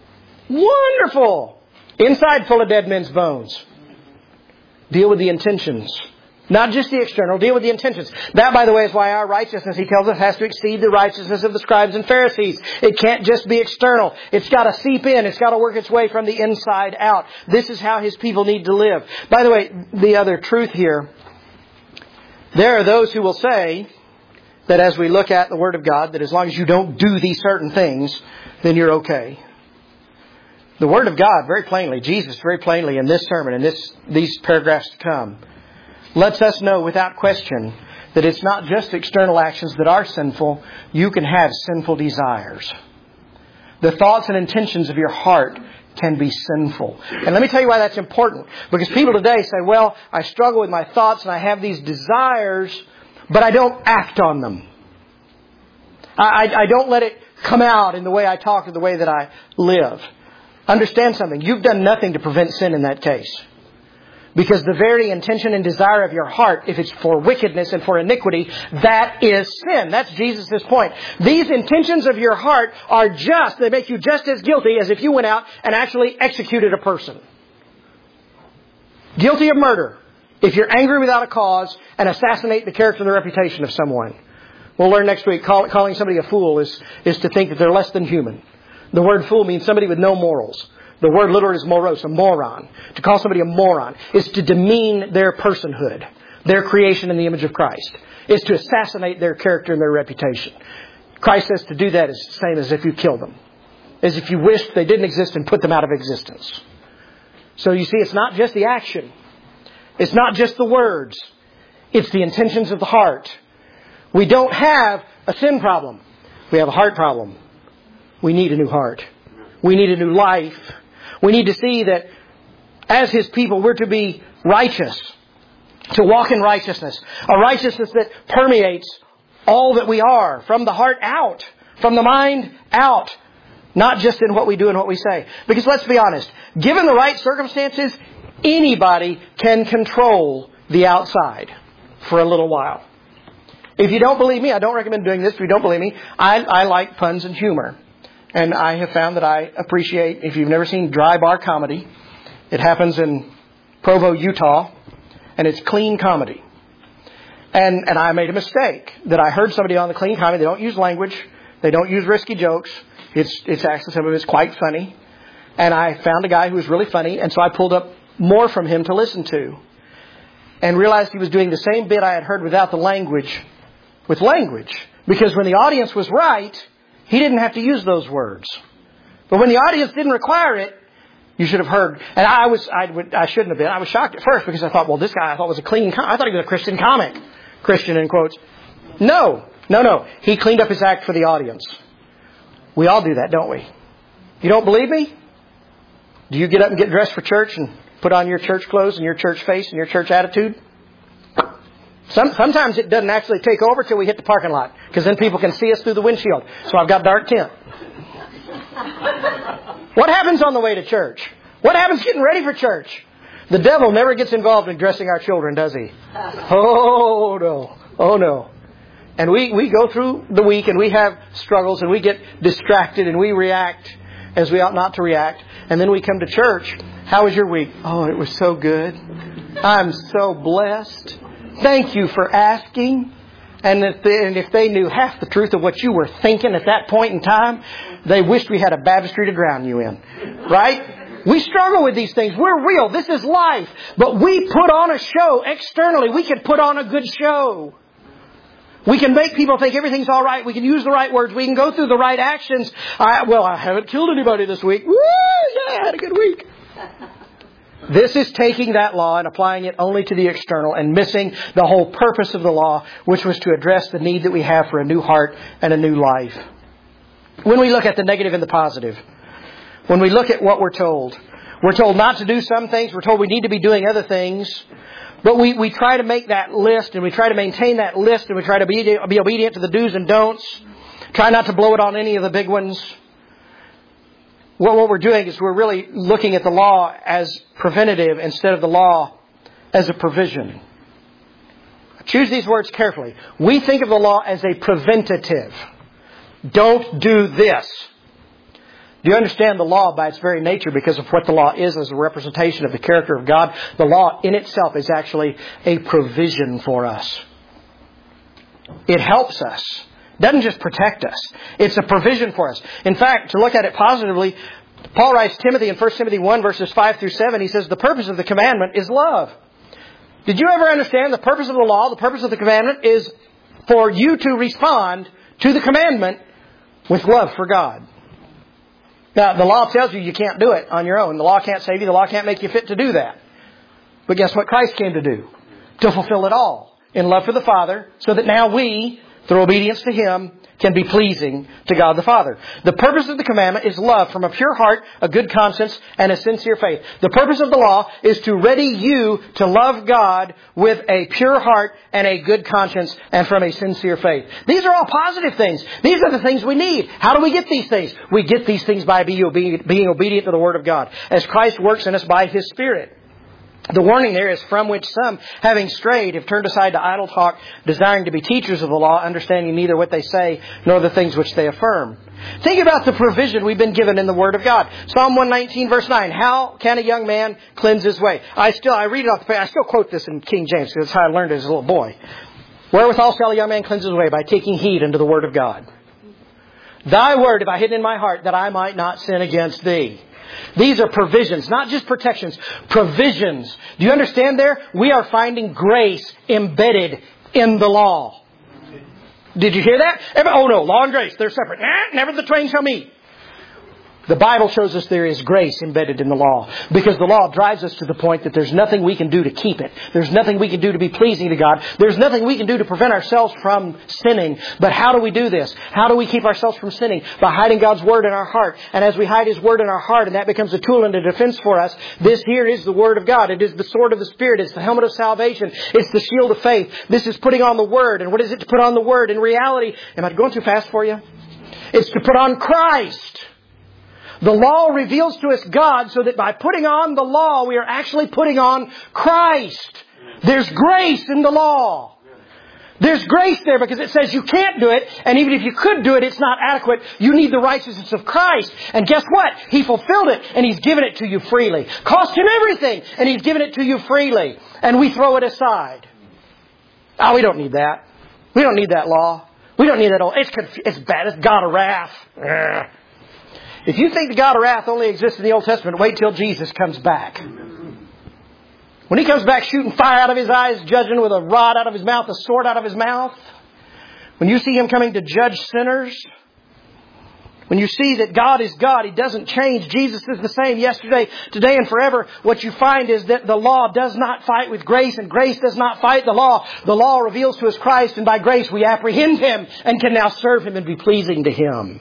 Speaker 1: Wonderful. Inside full of dead men's bones. Deal with the intentions. Not just the external, deal with the intentions. That, by the way, is why our righteousness, He tells us, has to exceed the righteousness of the scribes and Pharisees. It can't just be external. It's got to seep in. It's got to work its way from the inside out. This is how His people need to live. By the way, the other truth here, there are those who will say that as we look at the Word of God, that as long as you don't do these certain things, then you're okay. The Word of God, very plainly, Jesus very plainly in this sermon, in these paragraphs to come, lets us know without question that it's not just external actions that are sinful. You can have sinful desires. The thoughts and intentions of your heart can be sinful. And let me tell you why that's important. Because people today say, well, I struggle with my thoughts and I have these desires, but I don't act on them. I don't let it come out in the way I talk or the way that I live. Understand something. You've done nothing to prevent sin in that case. Because the very intention and desire of your heart, if it's for wickedness and for iniquity, that is sin. That's Jesus' point. These intentions of your heart are just, they make you just as guilty as if you went out and actually executed a person. Guilty of murder. if you're angry without a cause and assassinate the character and the reputation of someone. We'll learn next week calling somebody a fool is to think that they're less than human. The word fool means somebody with no morals. The word literally is moros, a moron. To call somebody a moron is to demean their personhood, their creation in the image of Christ. Is to assassinate their character and their reputation. Christ says to do that is the same as if you killed them. As if you wished they didn't exist and put them out of existence. So you see, it's not just the action. It's not just the words. It's the intentions of the heart. We don't have a sin problem. We have a heart problem. We need a new heart. We need a new life. We need to see that as His people, we're to be righteous. To walk in righteousness. A righteousness that permeates all that we are. From the heart out. From the mind out. Not just in what we do and what we say. Because let's be honest. Given the right circumstances, anybody can control the outside for a little while. If you don't believe me, I don't recommend doing this. If you don't believe me, I like puns and humor. And I have found that I appreciate, if you've never seen dry bar comedy, it happens in Provo, Utah, and it's clean comedy. And I made a mistake that I heard somebody on the clean comedy. They don't use language. They don't use risky jokes. It's actually, some of it's quite funny. And I found a guy who was really funny, and so I pulled up more from him to listen to. And realized he was doing the same bit I had heard without the language, with language. Because when the audience was right, he didn't have to use those words. But when the audience didn't require it, you should have heard. And I shouldn't have been. I was shocked at first because I thought, well, this guy I thought was a clean, I thought he was a Christian comic. Christian in quotes. No. He cleaned up his act for the audience. We all do that, don't we? You don't believe me? Do you get up and get dressed for church and put on your church clothes and your church face and your church attitude? Sometimes it doesn't actually take over till we hit the parking lot. Because then people can see us through the windshield. So I've got dark tint. What happens on the way to church? What happens getting ready for church? The devil never gets involved in dressing our children, does he? Oh no. And we go through the week and we have struggles and we get distracted and we react as we ought not to react. And then we come to church. How was your week? Oh, it was so good. I'm so blessed. Thank you for asking. And if they knew half the truth of what you were thinking at that point in time, they wished we had a baptistry to drown you in. Right? We struggle with these things. We're real. This is life. But we put on a show externally. We can put on a good show. We can make people think everything's all right. We can use the right words. We can go through the right actions. I haven't killed anybody this week. Woo! Yeah, I had a good week. This is taking that law and applying it only to the external and missing the whole purpose of the law, which was to address the need that we have for a new heart and a new life. When we look at the negative and the positive, when we look at what we're told not to do some things. We're told we need to be doing other things. But we try to make that list and we try to maintain that list and we try to be obedient to the do's and don'ts. Try not to blow it on any of the big ones. What we're doing is we're really looking at the law as preventative instead of the law as a provision. Choose these words carefully. We think of the law as a preventative. Don't do this. Do you understand the law by its very nature, because of what the law is as a representation of the character of God? The law in itself is actually a provision for us. It helps us. It doesn't just protect us. It's a provision for us. In fact, to look at it positively, Paul writes Timothy in 1 Timothy 1 verses 5 through 7. He says the purpose of the commandment is love. Did you ever understand the purpose of the law, the purpose of the commandment is for you to respond to the commandment with love for God? Now, the law tells you can't do it on your own. The law can't save you. The law can't make you fit to do that. But guess what Christ came to do? To fulfill it all in love for the Father, so that now we, through obedience to Him, can be pleasing to God the Father. The purpose of the commandment is love from a pure heart, a good conscience, and a sincere faith. The purpose of the law is to ready you to love God with a pure heart and a good conscience and from a sincere faith. These are all positive things. These are the things we need. How do we get these things? We get these things by being obedient to the Word of God, as Christ works in us by His Spirit. The warning there is from which some, having strayed, have turned aside to idle talk, desiring to be teachers of the law, understanding neither what they say nor the things which they affirm. Think about the provision we've been given in the Word of God. Psalm 119 verse 9. How can a young man cleanse his way? I read it off the page. I still quote this in King James because that's how I learned it as a little boy. Wherewithal shall a young man cleanse his way? By taking heed unto the Word of God. Thy word have I hidden in my heart that I might not sin against thee. These are provisions, not just protections, provisions. Do you understand there? We are finding grace embedded in the law. Did you hear that? Oh no, law and grace, they're separate. Never the twain shall meet. The Bible shows us there is grace embedded in the law. Because the law drives us to the point that there's nothing we can do to keep it. There's nothing we can do to be pleasing to God. There's nothing we can do to prevent ourselves from sinning. But how do we do this? How do we keep ourselves from sinning? By hiding God's Word in our heart. And as we hide His Word in our heart, and that becomes a tool and a defense for us, this here is the Word of God. It is the sword of the Spirit. It's the helmet of salvation. It's the shield of faith. This is putting on the Word. And what is it to put on the Word? In reality, am I going too fast for you? It's to put on Christ. The law reveals to us God, so that by putting on the law, we are actually putting on Christ. There's grace in the law. There's grace there because it says you can't do it, and even if you could do it, it's not adequate. You need the righteousness of Christ. And guess what? He fulfilled it, and He's given it to you freely. Cost Him everything, and He's given it to you freely. And we throw it aside. Oh, we don't need that. We don't need that law. We don't need that old. It's bad. It's God of wrath. If you think the God of wrath only exists in the Old Testament, wait till Jesus comes back. When He comes back shooting fire out of His eyes, judging with a rod out of His mouth, a sword out of His mouth. When you see Him coming to judge sinners. When you see that God is God, He doesn't change. Jesus is the same yesterday, today, and forever. What you find is that the law does not fight with grace, and grace does not fight the law. The law reveals to us Christ, and by grace we apprehend Him and can now serve Him and be pleasing to Him.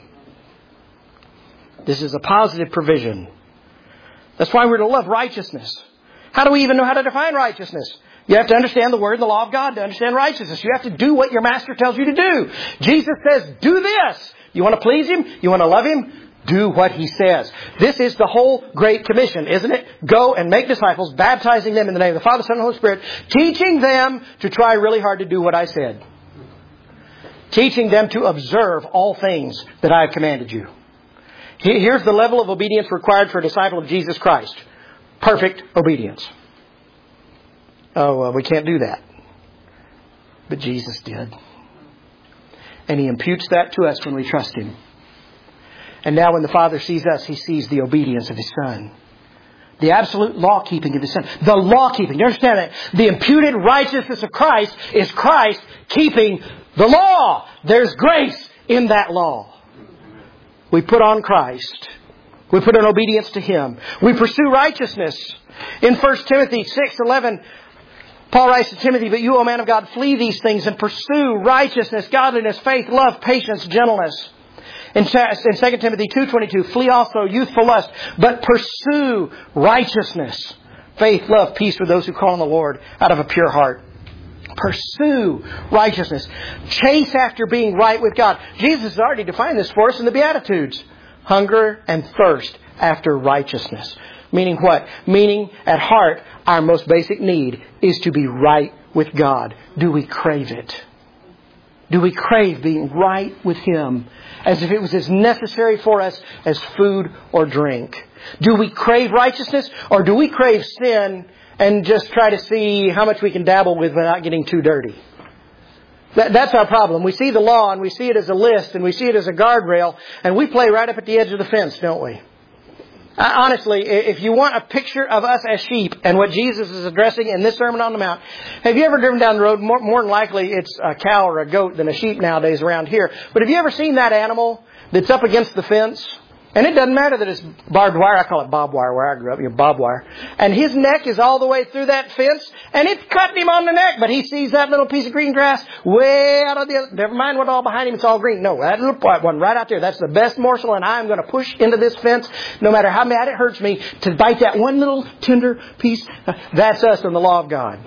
Speaker 1: This is a positive provision. That's why we're to love righteousness. How do we even know how to define righteousness? You have to understand the Word and the law of God to understand righteousness. You have to do what your Master tells you to do. Jesus says, do this. You want to please Him? You want to love Him? Do what He says. This is the whole Great Commission, isn't it? Go and make disciples, baptizing them in the name of the Father, Son, and Holy Spirit, teaching them to try really hard to do what I said. Teaching them to observe all things that I have commanded you. Here's the level of obedience required for a disciple of Jesus Christ. Perfect obedience. We can't do that. But Jesus did. And He imputes that to us when we trust Him. And now when the Father sees us, He sees the obedience of His Son. The absolute law-keeping of His Son. The law-keeping. You understand that? The imputed righteousness of Christ is Christ keeping the law. There's grace in that law. We put on Christ. We put on obedience to Him. We pursue righteousness. In 1 Timothy 6:11, Paul writes to Timothy, but you, O man of God, flee these things and pursue righteousness, godliness, faith, love, patience, gentleness. In 2 Timothy 2:22, flee also youthful lust, but pursue righteousness, faith, love, peace with those who call on the Lord out of a pure heart. Pursue righteousness. Chase after being right with God. Jesus has already defined this for us in the Beatitudes. Hunger and thirst after righteousness. Meaning what? Meaning at heart, our most basic need is to be right with God. Do we crave it? Do we crave being right with Him as if it was as necessary for us as food or drink? Do we crave righteousness, or do we crave sin and just try to see how much we can dabble with without getting too dirty? That's our problem. We see the law and we see it as a list and we see it as a guardrail, and we play right up at the edge of the fence, don't we? Honestly, if you want a picture of us as sheep and what Jesus is addressing in this Sermon on the Mount, have you ever driven down the road? More than likely it's a cow or a goat than a sheep nowadays around here. But have you ever seen that animal that's up against the fence? And it doesn't matter that it's barbed wire. I call it barbed wire where I grew up, barbed wire. And his neck is all the way through that fence, and it's cutting him on the neck. But he sees that little piece of green grass way out of the other. Never mind what's all behind him, it's all green. No, that little one right out there, that's the best morsel, and I'm going to push into this fence, no matter how bad it hurts me, to bite that one little tender piece. That's us in the law of God.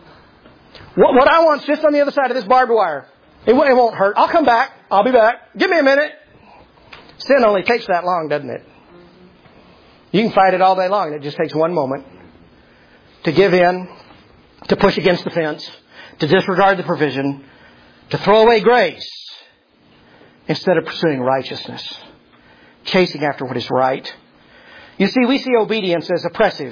Speaker 1: What I want is just on the other side of this barbed wire. It won't hurt. I'll come back. I'll be back. Give me a minute. Sin only takes that long, doesn't it? You can fight it all day long, and it just takes one moment. to give in, to push against the fence, to disregard the provision, to throw away grace instead of pursuing righteousness, chasing after what is right. You see, we see obedience as oppressive.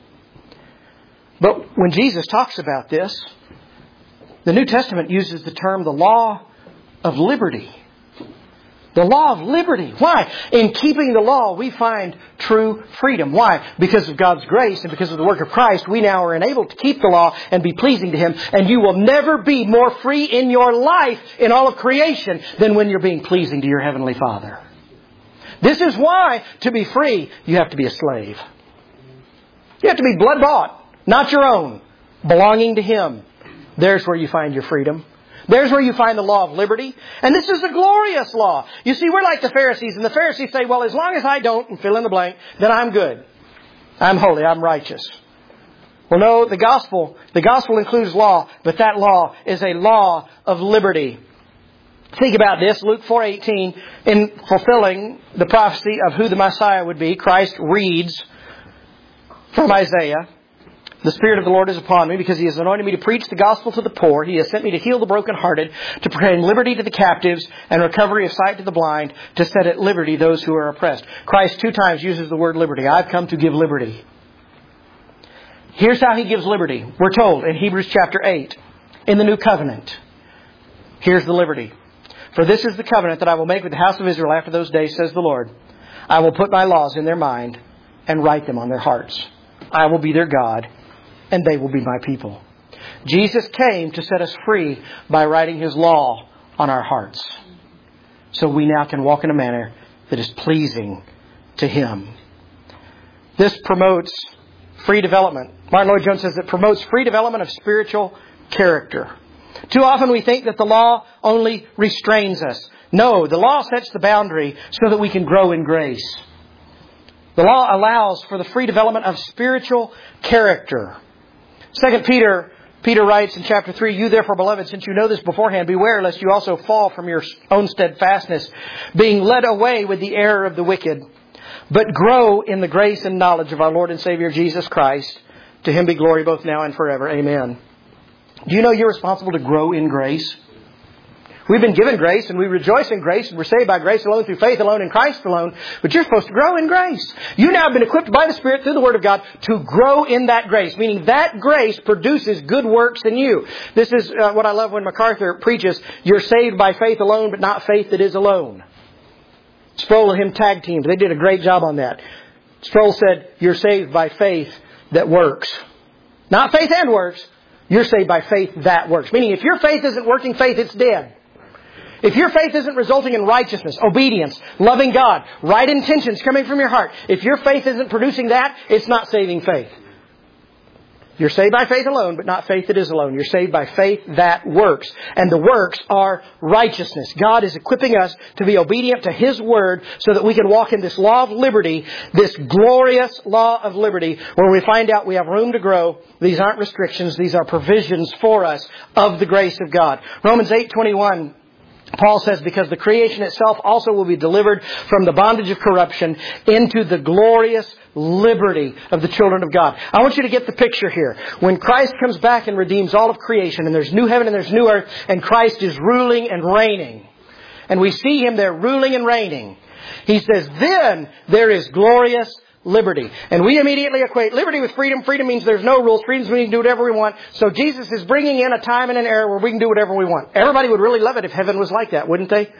Speaker 1: But when Jesus talks about this, the New Testament uses the term the law of liberty. The law of liberty. Why? In keeping the law, we find true freedom. Why? Because of God's grace and because of the work of Christ, we now are enabled to keep the law and be pleasing to Him. And you will never be more free in your life, in all of creation, than when you're being pleasing to your Heavenly Father. This is why, to be free, you have to be a slave. You have to be blood-bought, not your own, belonging to Him. There's where you find your freedom. There's where you find the law of liberty. And this is a glorious law. You see, we're like the Pharisees. And the Pharisees say, well, as long as I don't, and fill in the blank, then I'm good. I'm holy. I'm righteous. Well, no, the gospel includes law. But that law is a law of liberty. Think about this. Luke 4:18, in fulfilling the prophecy of who the Messiah would be, Christ reads from Isaiah, "The Spirit of the Lord is upon me, because He has anointed me to preach the gospel to the poor. He has sent me to heal the brokenhearted, to proclaim liberty to the captives, and recovery of sight to the blind, to set at liberty those who are oppressed." Christ 2 times uses the word liberty. I've come to give liberty. Here's how He gives liberty. We're told in Hebrews chapter 8, in the New Covenant. Here's the liberty. "For this is the covenant that I will make with the house of Israel after those days, says the Lord. I will put my laws in their mind and write them on their hearts. I will be their God, and they will be my people." Jesus came to set us free by writing His law on our hearts, so we now can walk in a manner that is pleasing to Him. This promotes free development. Martin Lloyd-Jones says it promotes free development of spiritual character. Too often we think that the law only restrains us. No, the law sets the boundary so that we can grow in grace. The law allows for the free development of spiritual character. 2 Peter writes in chapter 3, "You therefore, beloved, since you know this beforehand, beware lest you also fall from your own steadfastness, being led away with the error of the wicked. But grow in the grace and knowledge of our Lord and Savior Jesus Christ. To Him be glory both now and forever. Amen." Do you know you're responsible to grow in grace? We've been given grace and we rejoice in grace and we're saved by grace alone, through faith alone, in Christ alone. But you're supposed to grow in grace. You now have been equipped by the Spirit through the Word of God to grow in that grace. Meaning that grace produces good works in you. This is what I love when MacArthur preaches. You're saved by faith alone, but not faith that is alone. Sproul and him tag teamed. They did a great job on that. Sproul said, you're saved by faith that works. Not faith and works. You're saved by faith that works. Meaning if your faith isn't working faith, it's dead. If your faith isn't resulting in righteousness, obedience, loving God, right intentions coming from your heart, if your faith isn't producing that, it's not saving faith. You're saved by faith alone, but not faith that is alone. You're saved by faith that works. And the works are righteousness. God is equipping us to be obedient to His Word so that we can walk in this law of liberty, this glorious law of liberty, where we find out we have room to grow. These aren't restrictions. These are provisions for us of the grace of God. Romans 8:21. Paul says, because the creation itself also will be delivered from the bondage of corruption into the glorious liberty of the children of God. I want you to get the picture here. When Christ comes back and redeems all of creation, and there's new heaven and there's new earth, and Christ is ruling and reigning, and we see Him there ruling and reigning, He says, then there is glorious liberty. And we immediately equate liberty with freedom. Freedom means there's no rules. Freedom means we can do whatever we want. So Jesus is bringing in a time and an era where we can do whatever we want. Everybody would really love it if heaven was like that, wouldn't they?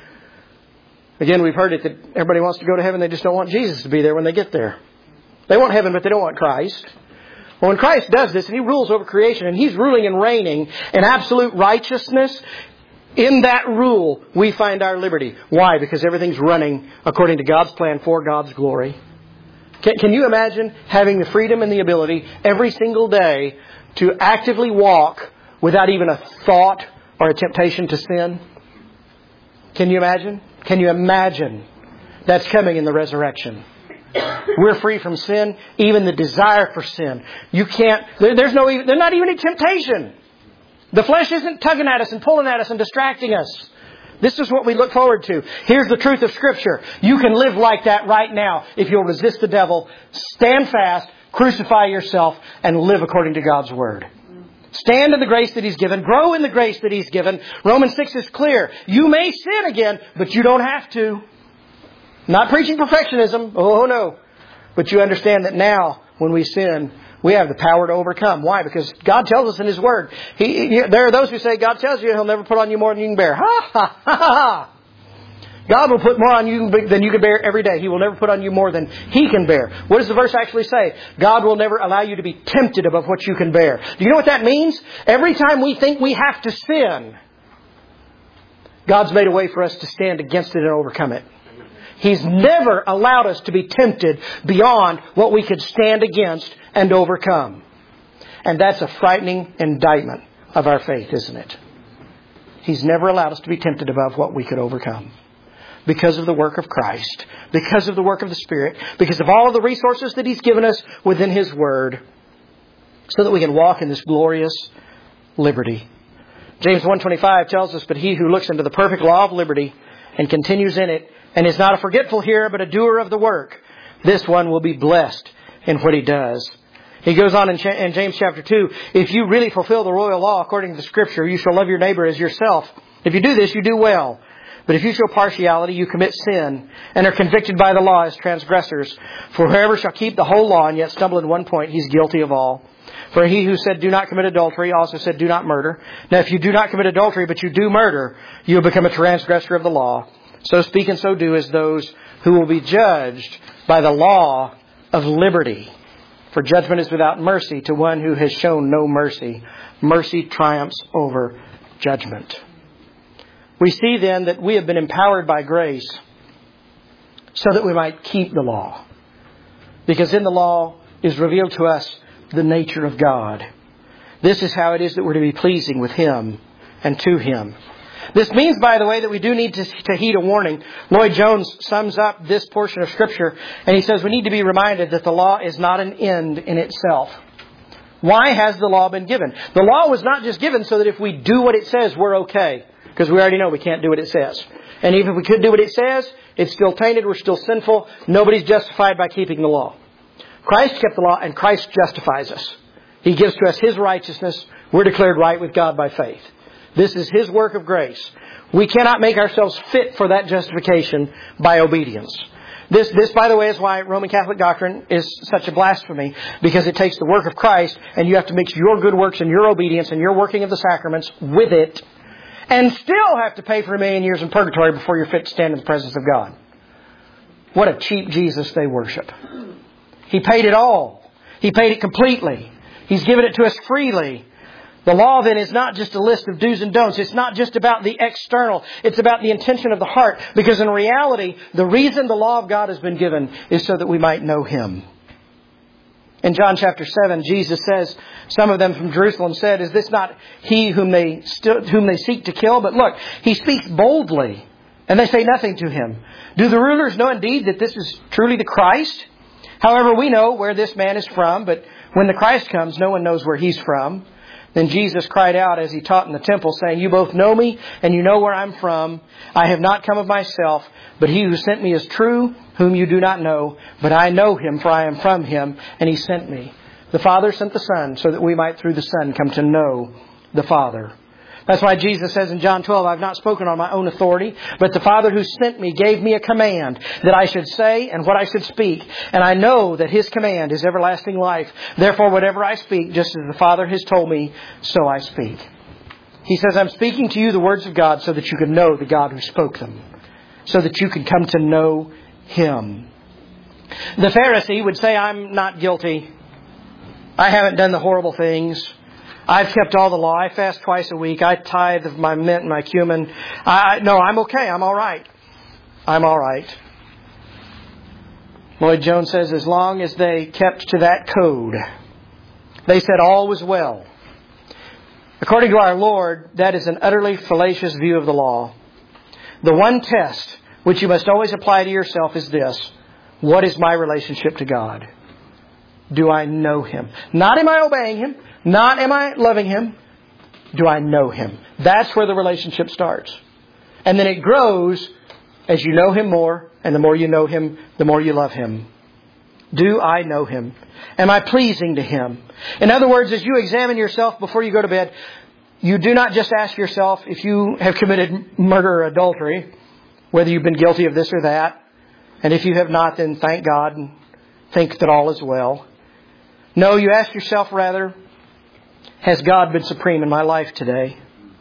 Speaker 1: Again, we've heard it that everybody wants to go to heaven. They just don't want Jesus to be there when they get there. They want heaven, but they don't want Christ. Well, when Christ does this and He rules over creation and He's ruling and reigning in absolute righteousness, in that rule, we find our liberty. Why? Because everything's running according to God's plan for God's glory. Can you imagine having the freedom and the ability every single day to actively walk without even a thought or a temptation to sin? Can you imagine? Can you imagine? That's coming in the resurrection. We're free from sin, even the desire for sin. You can't, there's not even a temptation. The flesh isn't tugging at us and pulling at us and distracting us. This is what we look forward to. Here's the truth of Scripture. You can live like that right now if you'll resist the devil, stand fast, Crucify yourself and live according to God's Word. Stand in the grace that He's given. Grow in the grace that He's given. Romans 6 is clear. You may sin again, but you don't have to. Not preaching perfectionism. Oh, no. But you understand that now, when we sin, we have the power to overcome. Why? Because God tells us in His Word. There are those who say, God tells you He'll never put on you more than you can bear. Ha, ha, ha, ha. God will put more on you than you can bear every day. He will never put on you more than He can bear. What does the verse actually say? God will never allow you to be tempted above what you can bear. Do you know what that means? Every time we think we have to sin, God's made a way for us to stand against it and overcome it. He's never allowed us to be tempted beyond what we could stand against and overcome. And that's a frightening indictment of our faith, isn't it? He's never allowed us to be tempted above what we could overcome. Because of the work of Christ, because of the work of the Spirit, because of all of the resources that He's given us within His Word, so that we can walk in this glorious liberty. James 1:25 tells us, but he who looks into the perfect law of liberty and continues in it, and is not a forgetful hearer, but a doer of the work, this one will be blessed in what he does. He goes on in James chapter 2, if you really fulfill the royal law according to Scripture, you shall love your neighbor as yourself. If you do this, you do well. But if you show partiality, you commit sin and are convicted by the law as transgressors. For whoever shall keep the whole law and yet stumble in one point, he's guilty of all. For he who said, do not commit adultery, also said, do not murder. Now, if you do not commit adultery, but you do murder, you will become a transgressor of the law. So speak and so do as those who will be judged by the law of liberty. For judgment is without mercy to one who has shown no mercy. Mercy triumphs over judgment. We see then that we have been empowered by grace so that we might keep the law. Because in the law is revealed to us the nature of God. This is how it is that we're to be pleasing with Him and to Him. This means, by the way, that we do need to heed a warning. Lloyd Jones sums up this portion of Scripture, and he says we need to be reminded that the law is not an end in itself. Why has the law been given? The law was not just given so that if we do what it says, we're okay. Because we already know we can't do what it says. And even if we could do what it says, it's still tainted, we're still sinful. Nobody's justified by keeping the law. Christ kept the law and Christ justifies us. He gives to us His righteousness. We're declared right with God by faith. This is His work of grace. We cannot make ourselves fit for that justification by obedience. This, by the way, is why Roman Catholic doctrine is such a blasphemy. Because it takes the work of Christ and you have to mix your good works and your obedience and your working of the sacraments with it. And still have to pay for 1,000,000 years in purgatory before you're fit to stand in the presence of God. What a cheap Jesus they worship. He paid it all. He paid it completely. He's given it to us freely. The law then is not just a list of do's and don'ts. It's not just about the external. It's about the intention of the heart. Because in reality, the reason the law of God has been given is so that we might know Him. In John chapter 7, Jesus says, some of them from Jerusalem said, is this not He whom they seek to kill? But look, He speaks boldly, and they say nothing to Him. Do the rulers know indeed that this is truly the Christ? However, we know where this man is from, but when the Christ comes, no one knows where He's from. Then Jesus cried out as He taught in the temple, saying, you both know me, and you know where I'm from. I have not come of myself, but He who sent me is true, whom you do not know. But I know Him, for I am from Him, and He sent me. The Father sent the Son, so that we might through the Son come to know the Father. That's why Jesus says in John 12, I've not spoken on my own authority, but the Father who sent me gave me a command that I should say and what I should speak. And I know that His command is everlasting life. Therefore, whatever I speak, just as the Father has told me, so I speak. He says, I'm speaking to you the words of God so that you can know the God who spoke them. So that you can come to know Him. The Pharisee would say, I'm not guilty. I haven't done the horrible things. I've kept all the law. I fast twice a week. I tithe of my mint and my cumin. No, I'm okay. I'm all right. I'm all right. Lloyd Jones says, as long as they kept to that code, they said all was well. According to our Lord, that is an utterly fallacious view of the law. The one test which you must always apply to yourself is this. What is my relationship to God? Do I know Him? Not am I obeying Him. Not am I loving Him. Do I know Him? That's where the relationship starts. And then it grows as you know Him more. And the more you know Him, the more you love Him. Do I know Him? Am I pleasing to Him? In other words, as you examine yourself before you go to bed, you do not just ask yourself if you have committed murder or adultery, whether you've been guilty of this or that. And if you have not, then thank God and think that all is well. No, you ask yourself rather, has God been supreme in my life today?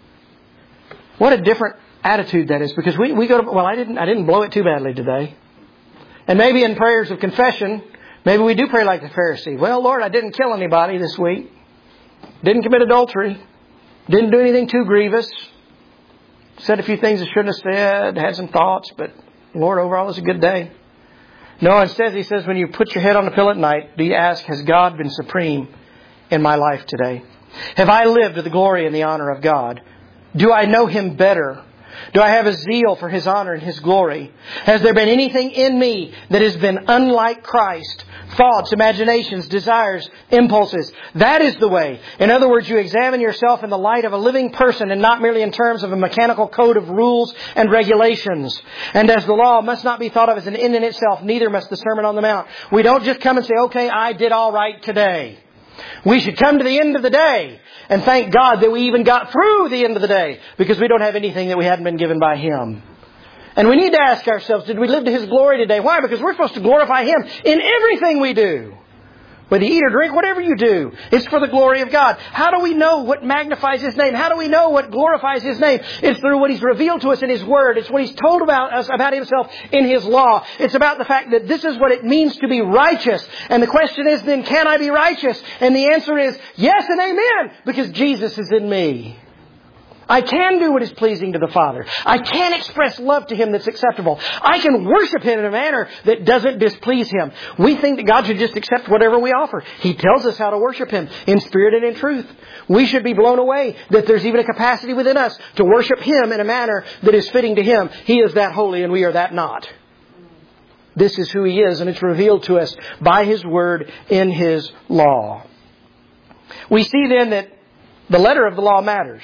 Speaker 1: What a different attitude that is. Because we go to, well, I didn't blow it too badly today. And maybe in prayers of confession, maybe we do pray like the Pharisee. Well, Lord, I didn't kill anybody this week. Didn't commit adultery. Didn't do anything too grievous. Said a few things I shouldn't have said. Had some thoughts. But Lord, overall, it was a good day. No, instead He says, when you put your head on the pillow at night, do you ask, has God been supreme in my life today? Have I lived to the glory and the honor of God? Do I know Him better? Do I have a zeal for His honor and His glory? Has there been anything in me that has been unlike Christ? Thoughts, imaginations, desires, impulses. That is the way. In other words, you examine yourself in the light of a living person and not merely in terms of a mechanical code of rules and regulations. And as the law must not be thought of as an end in itself, neither must the Sermon on the Mount. We don't just come and say, okay, I did all right today. We should come to the end of the day and thank God that we even got through the end of the day, because we don't have anything that we hadn't been given by Him. And we need to ask ourselves, did we live to His glory today? Why? Because we're supposed to glorify Him in everything we do. Whether you eat or drink, whatever you do, it's for the glory of God. How do we know what magnifies His name? How do we know what glorifies His name? It's through what He's revealed to us in His Word. It's what He's told about us, about Himself in His law. It's about the fact that this is what it means to be righteous. And the question is then, can I be righteous? And the answer is yes and amen, because Jesus is in me. I can do what is pleasing to the Father. I can express love to Him that's acceptable. I can worship Him in a manner that doesn't displease Him. We think that God should just accept whatever we offer. He tells us how to worship Him in spirit and in truth. We should be blown away that there's even a capacity within us to worship Him in a manner that is fitting to Him. He is that holy and we are that not. This is who He is, and it's revealed to us by His Word in His law. We see then that the letter of the law matters.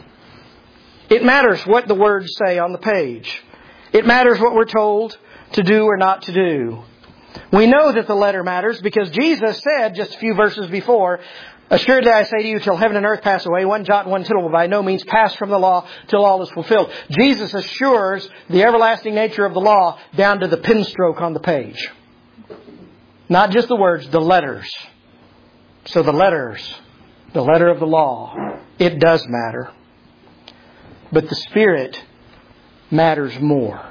Speaker 1: It matters what the words say on the page. It matters what we're told to do or not to do. We know that the letter matters because Jesus said just a few verses before, assuredly I say to you, till heaven and earth pass away, one jot and one tittle will by no means pass from the law till all is fulfilled. Jesus assures the everlasting nature of the law down to the pen stroke on the page. Not just the words, the letters. So the letter of the law, it does matter. But the Spirit matters more.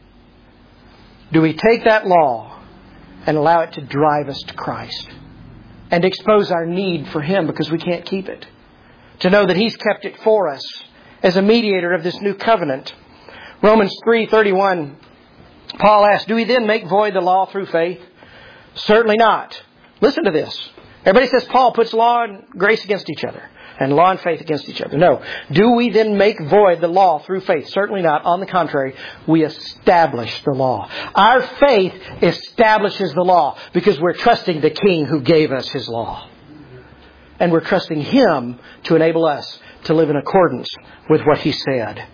Speaker 1: Do we take that law and allow it to drive us to Christ and expose our need for Him because we can't keep it? To know that He's kept it for us as a mediator of this new covenant. Romans 3:31, Paul asks, do we then make void the law through faith? Certainly not. Listen to this. Everybody says Paul puts law and grace against each other. And law and faith against each other. No. Do we then make void the law through faith? Certainly not. On the contrary, we establish the law. Our faith establishes the law because we're trusting the King who gave us His law. And we're trusting Him to enable us to live in accordance with what He said.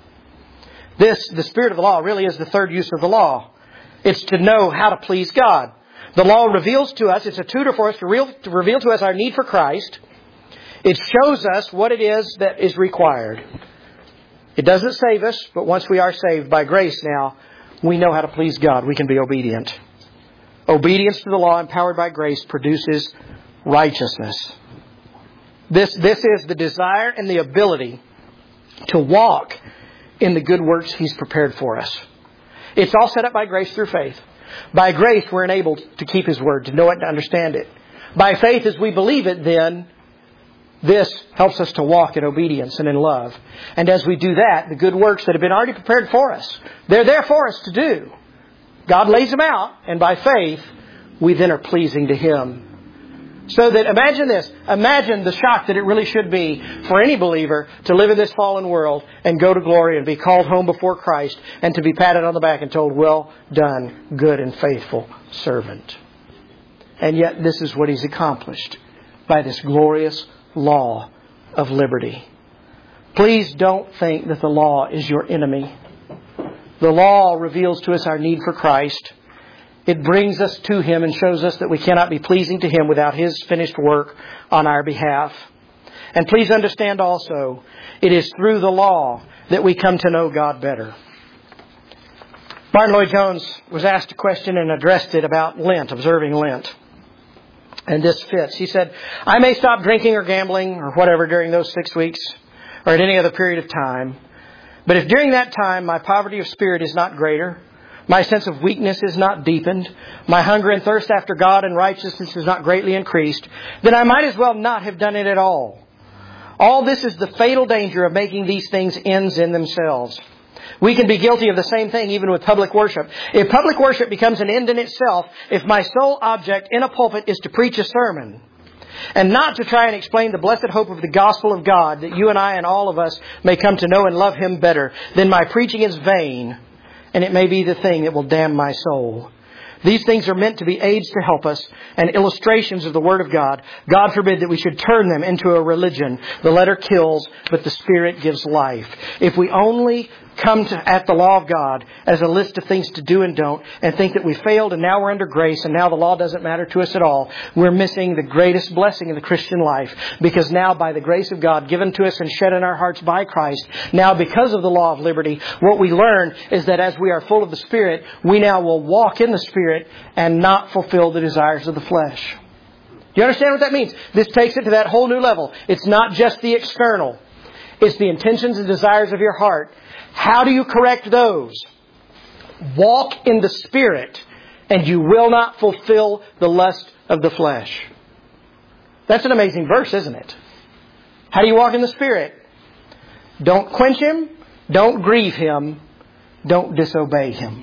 Speaker 1: The spirit of the law really is the third use of the law. It's to know how to please God. The law reveals to us, it's a tutor for us to reveal to us our need for Christ. It shows us what it is that is required. It doesn't save us, but once we are saved by grace now, we know how to please God. We can be obedient. Obedience to the law empowered by grace produces righteousness. This is the desire and the ability to walk in the good works He's prepared for us. It's all set up by grace through faith. By grace, we're enabled to keep His Word, to know it, and to understand it. By faith, as we believe it, then, this helps us to walk in obedience and in love. And as we do that, the good works that have been already prepared for us, they're there for us to do. God lays them out, and by faith, we then are pleasing to Him. So that, imagine this. Imagine the shock that it really should be for any believer to live in this fallen world and go to glory and be called home before Christ and to be patted on the back and told, well done, good and faithful servant. And yet this is what He's accomplished by this glorious law of liberty. Please don't think that the law is your enemy. The law reveals to us our need for Christ. It brings us to Him and shows us that we cannot be pleasing to Him without His finished work on our behalf. And please understand also, it is through the law that we come to know God better. Martin Lloyd-Jones was asked a question and addressed it about Lent, observing Lent. And this fits. He said, I may stop drinking or gambling or whatever during those 6 weeks or at any other period of time. But if during that time my poverty of spirit is not greater, my sense of weakness is not deepened, my hunger and thirst after God and righteousness is not greatly increased, then I might as well not have done it at all. All this is the fatal danger of making these things ends in themselves. We can be guilty of the same thing even with public worship. If public worship becomes an end in itself, if my sole object in a pulpit is to preach a sermon and not to try and explain the blessed hope of the gospel of God, that you and I and all of us may come to know and love Him better, then my preaching is vain, and it may be the thing that will damn my soul. These things are meant to be aids to help us and illustrations of the Word of God. God forbid that we should turn them into a religion. The letter kills, but the Spirit gives life. If we only come at the law of God as a list of things to do and don't, and think that we failed and now we're under grace and now the law doesn't matter to us at all, we're missing the greatest blessing in the Christian life. Because now by the grace of God given to us and shed in our hearts by Christ, now because of the law of liberty, what we learn is that as we are full of the Spirit, we now will walk in the Spirit and not fulfill the desires of the flesh. Do you understand what that means? This takes it to that whole new level. It's not just the external. It's the intentions and desires of your heart. How do you correct those? Walk in the Spirit, and you will not fulfill the lust of the flesh. That's an amazing verse, isn't it? How do you walk in the Spirit? Don't quench Him. Don't grieve Him. Don't disobey Him.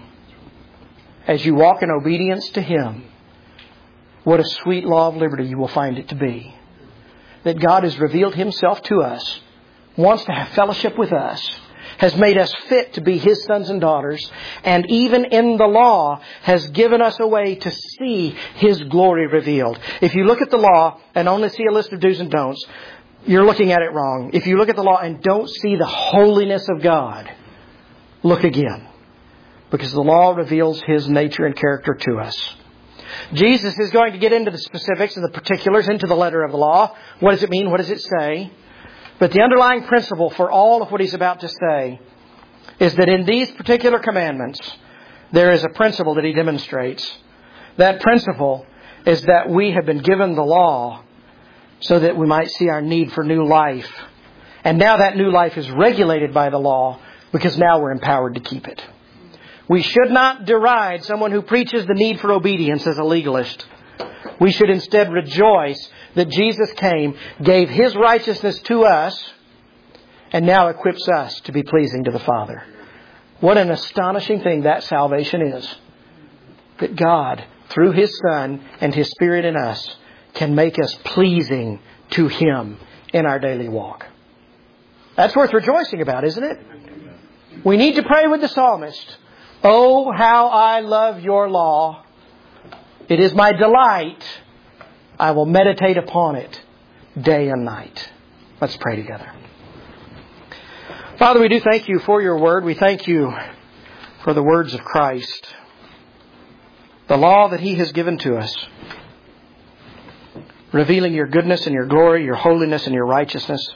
Speaker 1: As you walk in obedience to Him, what a sweet law of liberty you will find it to be. That God has revealed Himself to us, wants to have fellowship with us, has made us fit to be His sons and daughters, and even in the law has given us a way to see His glory revealed. If you look at the law and only see a list of do's and don'ts, you're looking at it wrong. If you look at the law and don't see the holiness of God, look again. Because the law reveals His nature and character to us. Jesus is going to get into the specifics and the particulars, into the letter of the law. What does it mean? What does it say? But the underlying principle for all of what He's about to say is that in these particular commandments, there is a principle that He demonstrates. That principle is that we have been given the law so that we might see our need for new life. And now that new life is regulated by the law because now we're empowered to keep it. We should not deride someone who preaches the need for obedience as a legalist. We should instead rejoice that Jesus came, gave His righteousness to us, and now equips us to be pleasing to the Father. What an astonishing thing that salvation is. That God, through His Son and His Spirit in us, can make us pleasing to Him in our daily walk. That's worth rejoicing about, isn't it? We need to pray with the psalmist. Oh, how I love your law. It is my delight. I will meditate upon it day and night. Let's pray together. Father, we do thank You for Your Word. We thank You for the words of Christ. The law that He has given to us. Revealing Your goodness and Your glory, Your holiness and Your righteousness.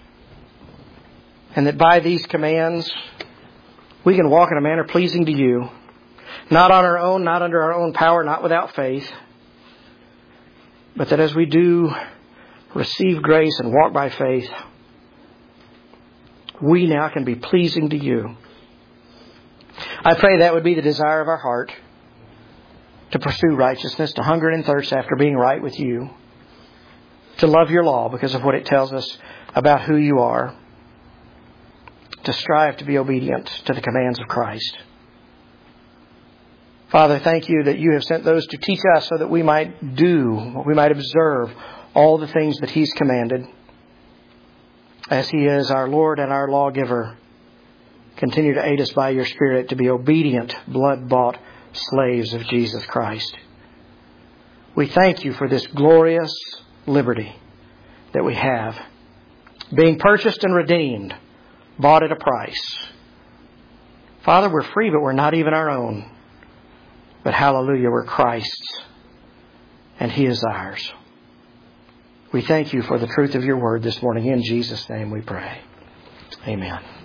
Speaker 1: And that by these commands, we can walk in a manner pleasing to You. Not on our own, not under our own power, not without faith. But that as we do receive grace and walk by faith, we now can be pleasing to You. I pray that would be the desire of our heart, to pursue righteousness, to hunger and thirst after being right with You, to love Your law because of what it tells us about who You are, to strive to be obedient to the commands of Christ. Father, thank You that You have sent those to teach us so that we might do, we might observe all the things that He's commanded. As He is our Lord and our lawgiver, continue to aid us by Your Spirit to be obedient, blood-bought slaves of Jesus Christ. We thank You for this glorious liberty that we have, being purchased and redeemed, bought at a price. Father, we're free, but we're not even our own. But hallelujah, we're Christ's, and He is ours. We thank You for the truth of Your word this morning. In Jesus' name we pray. Amen.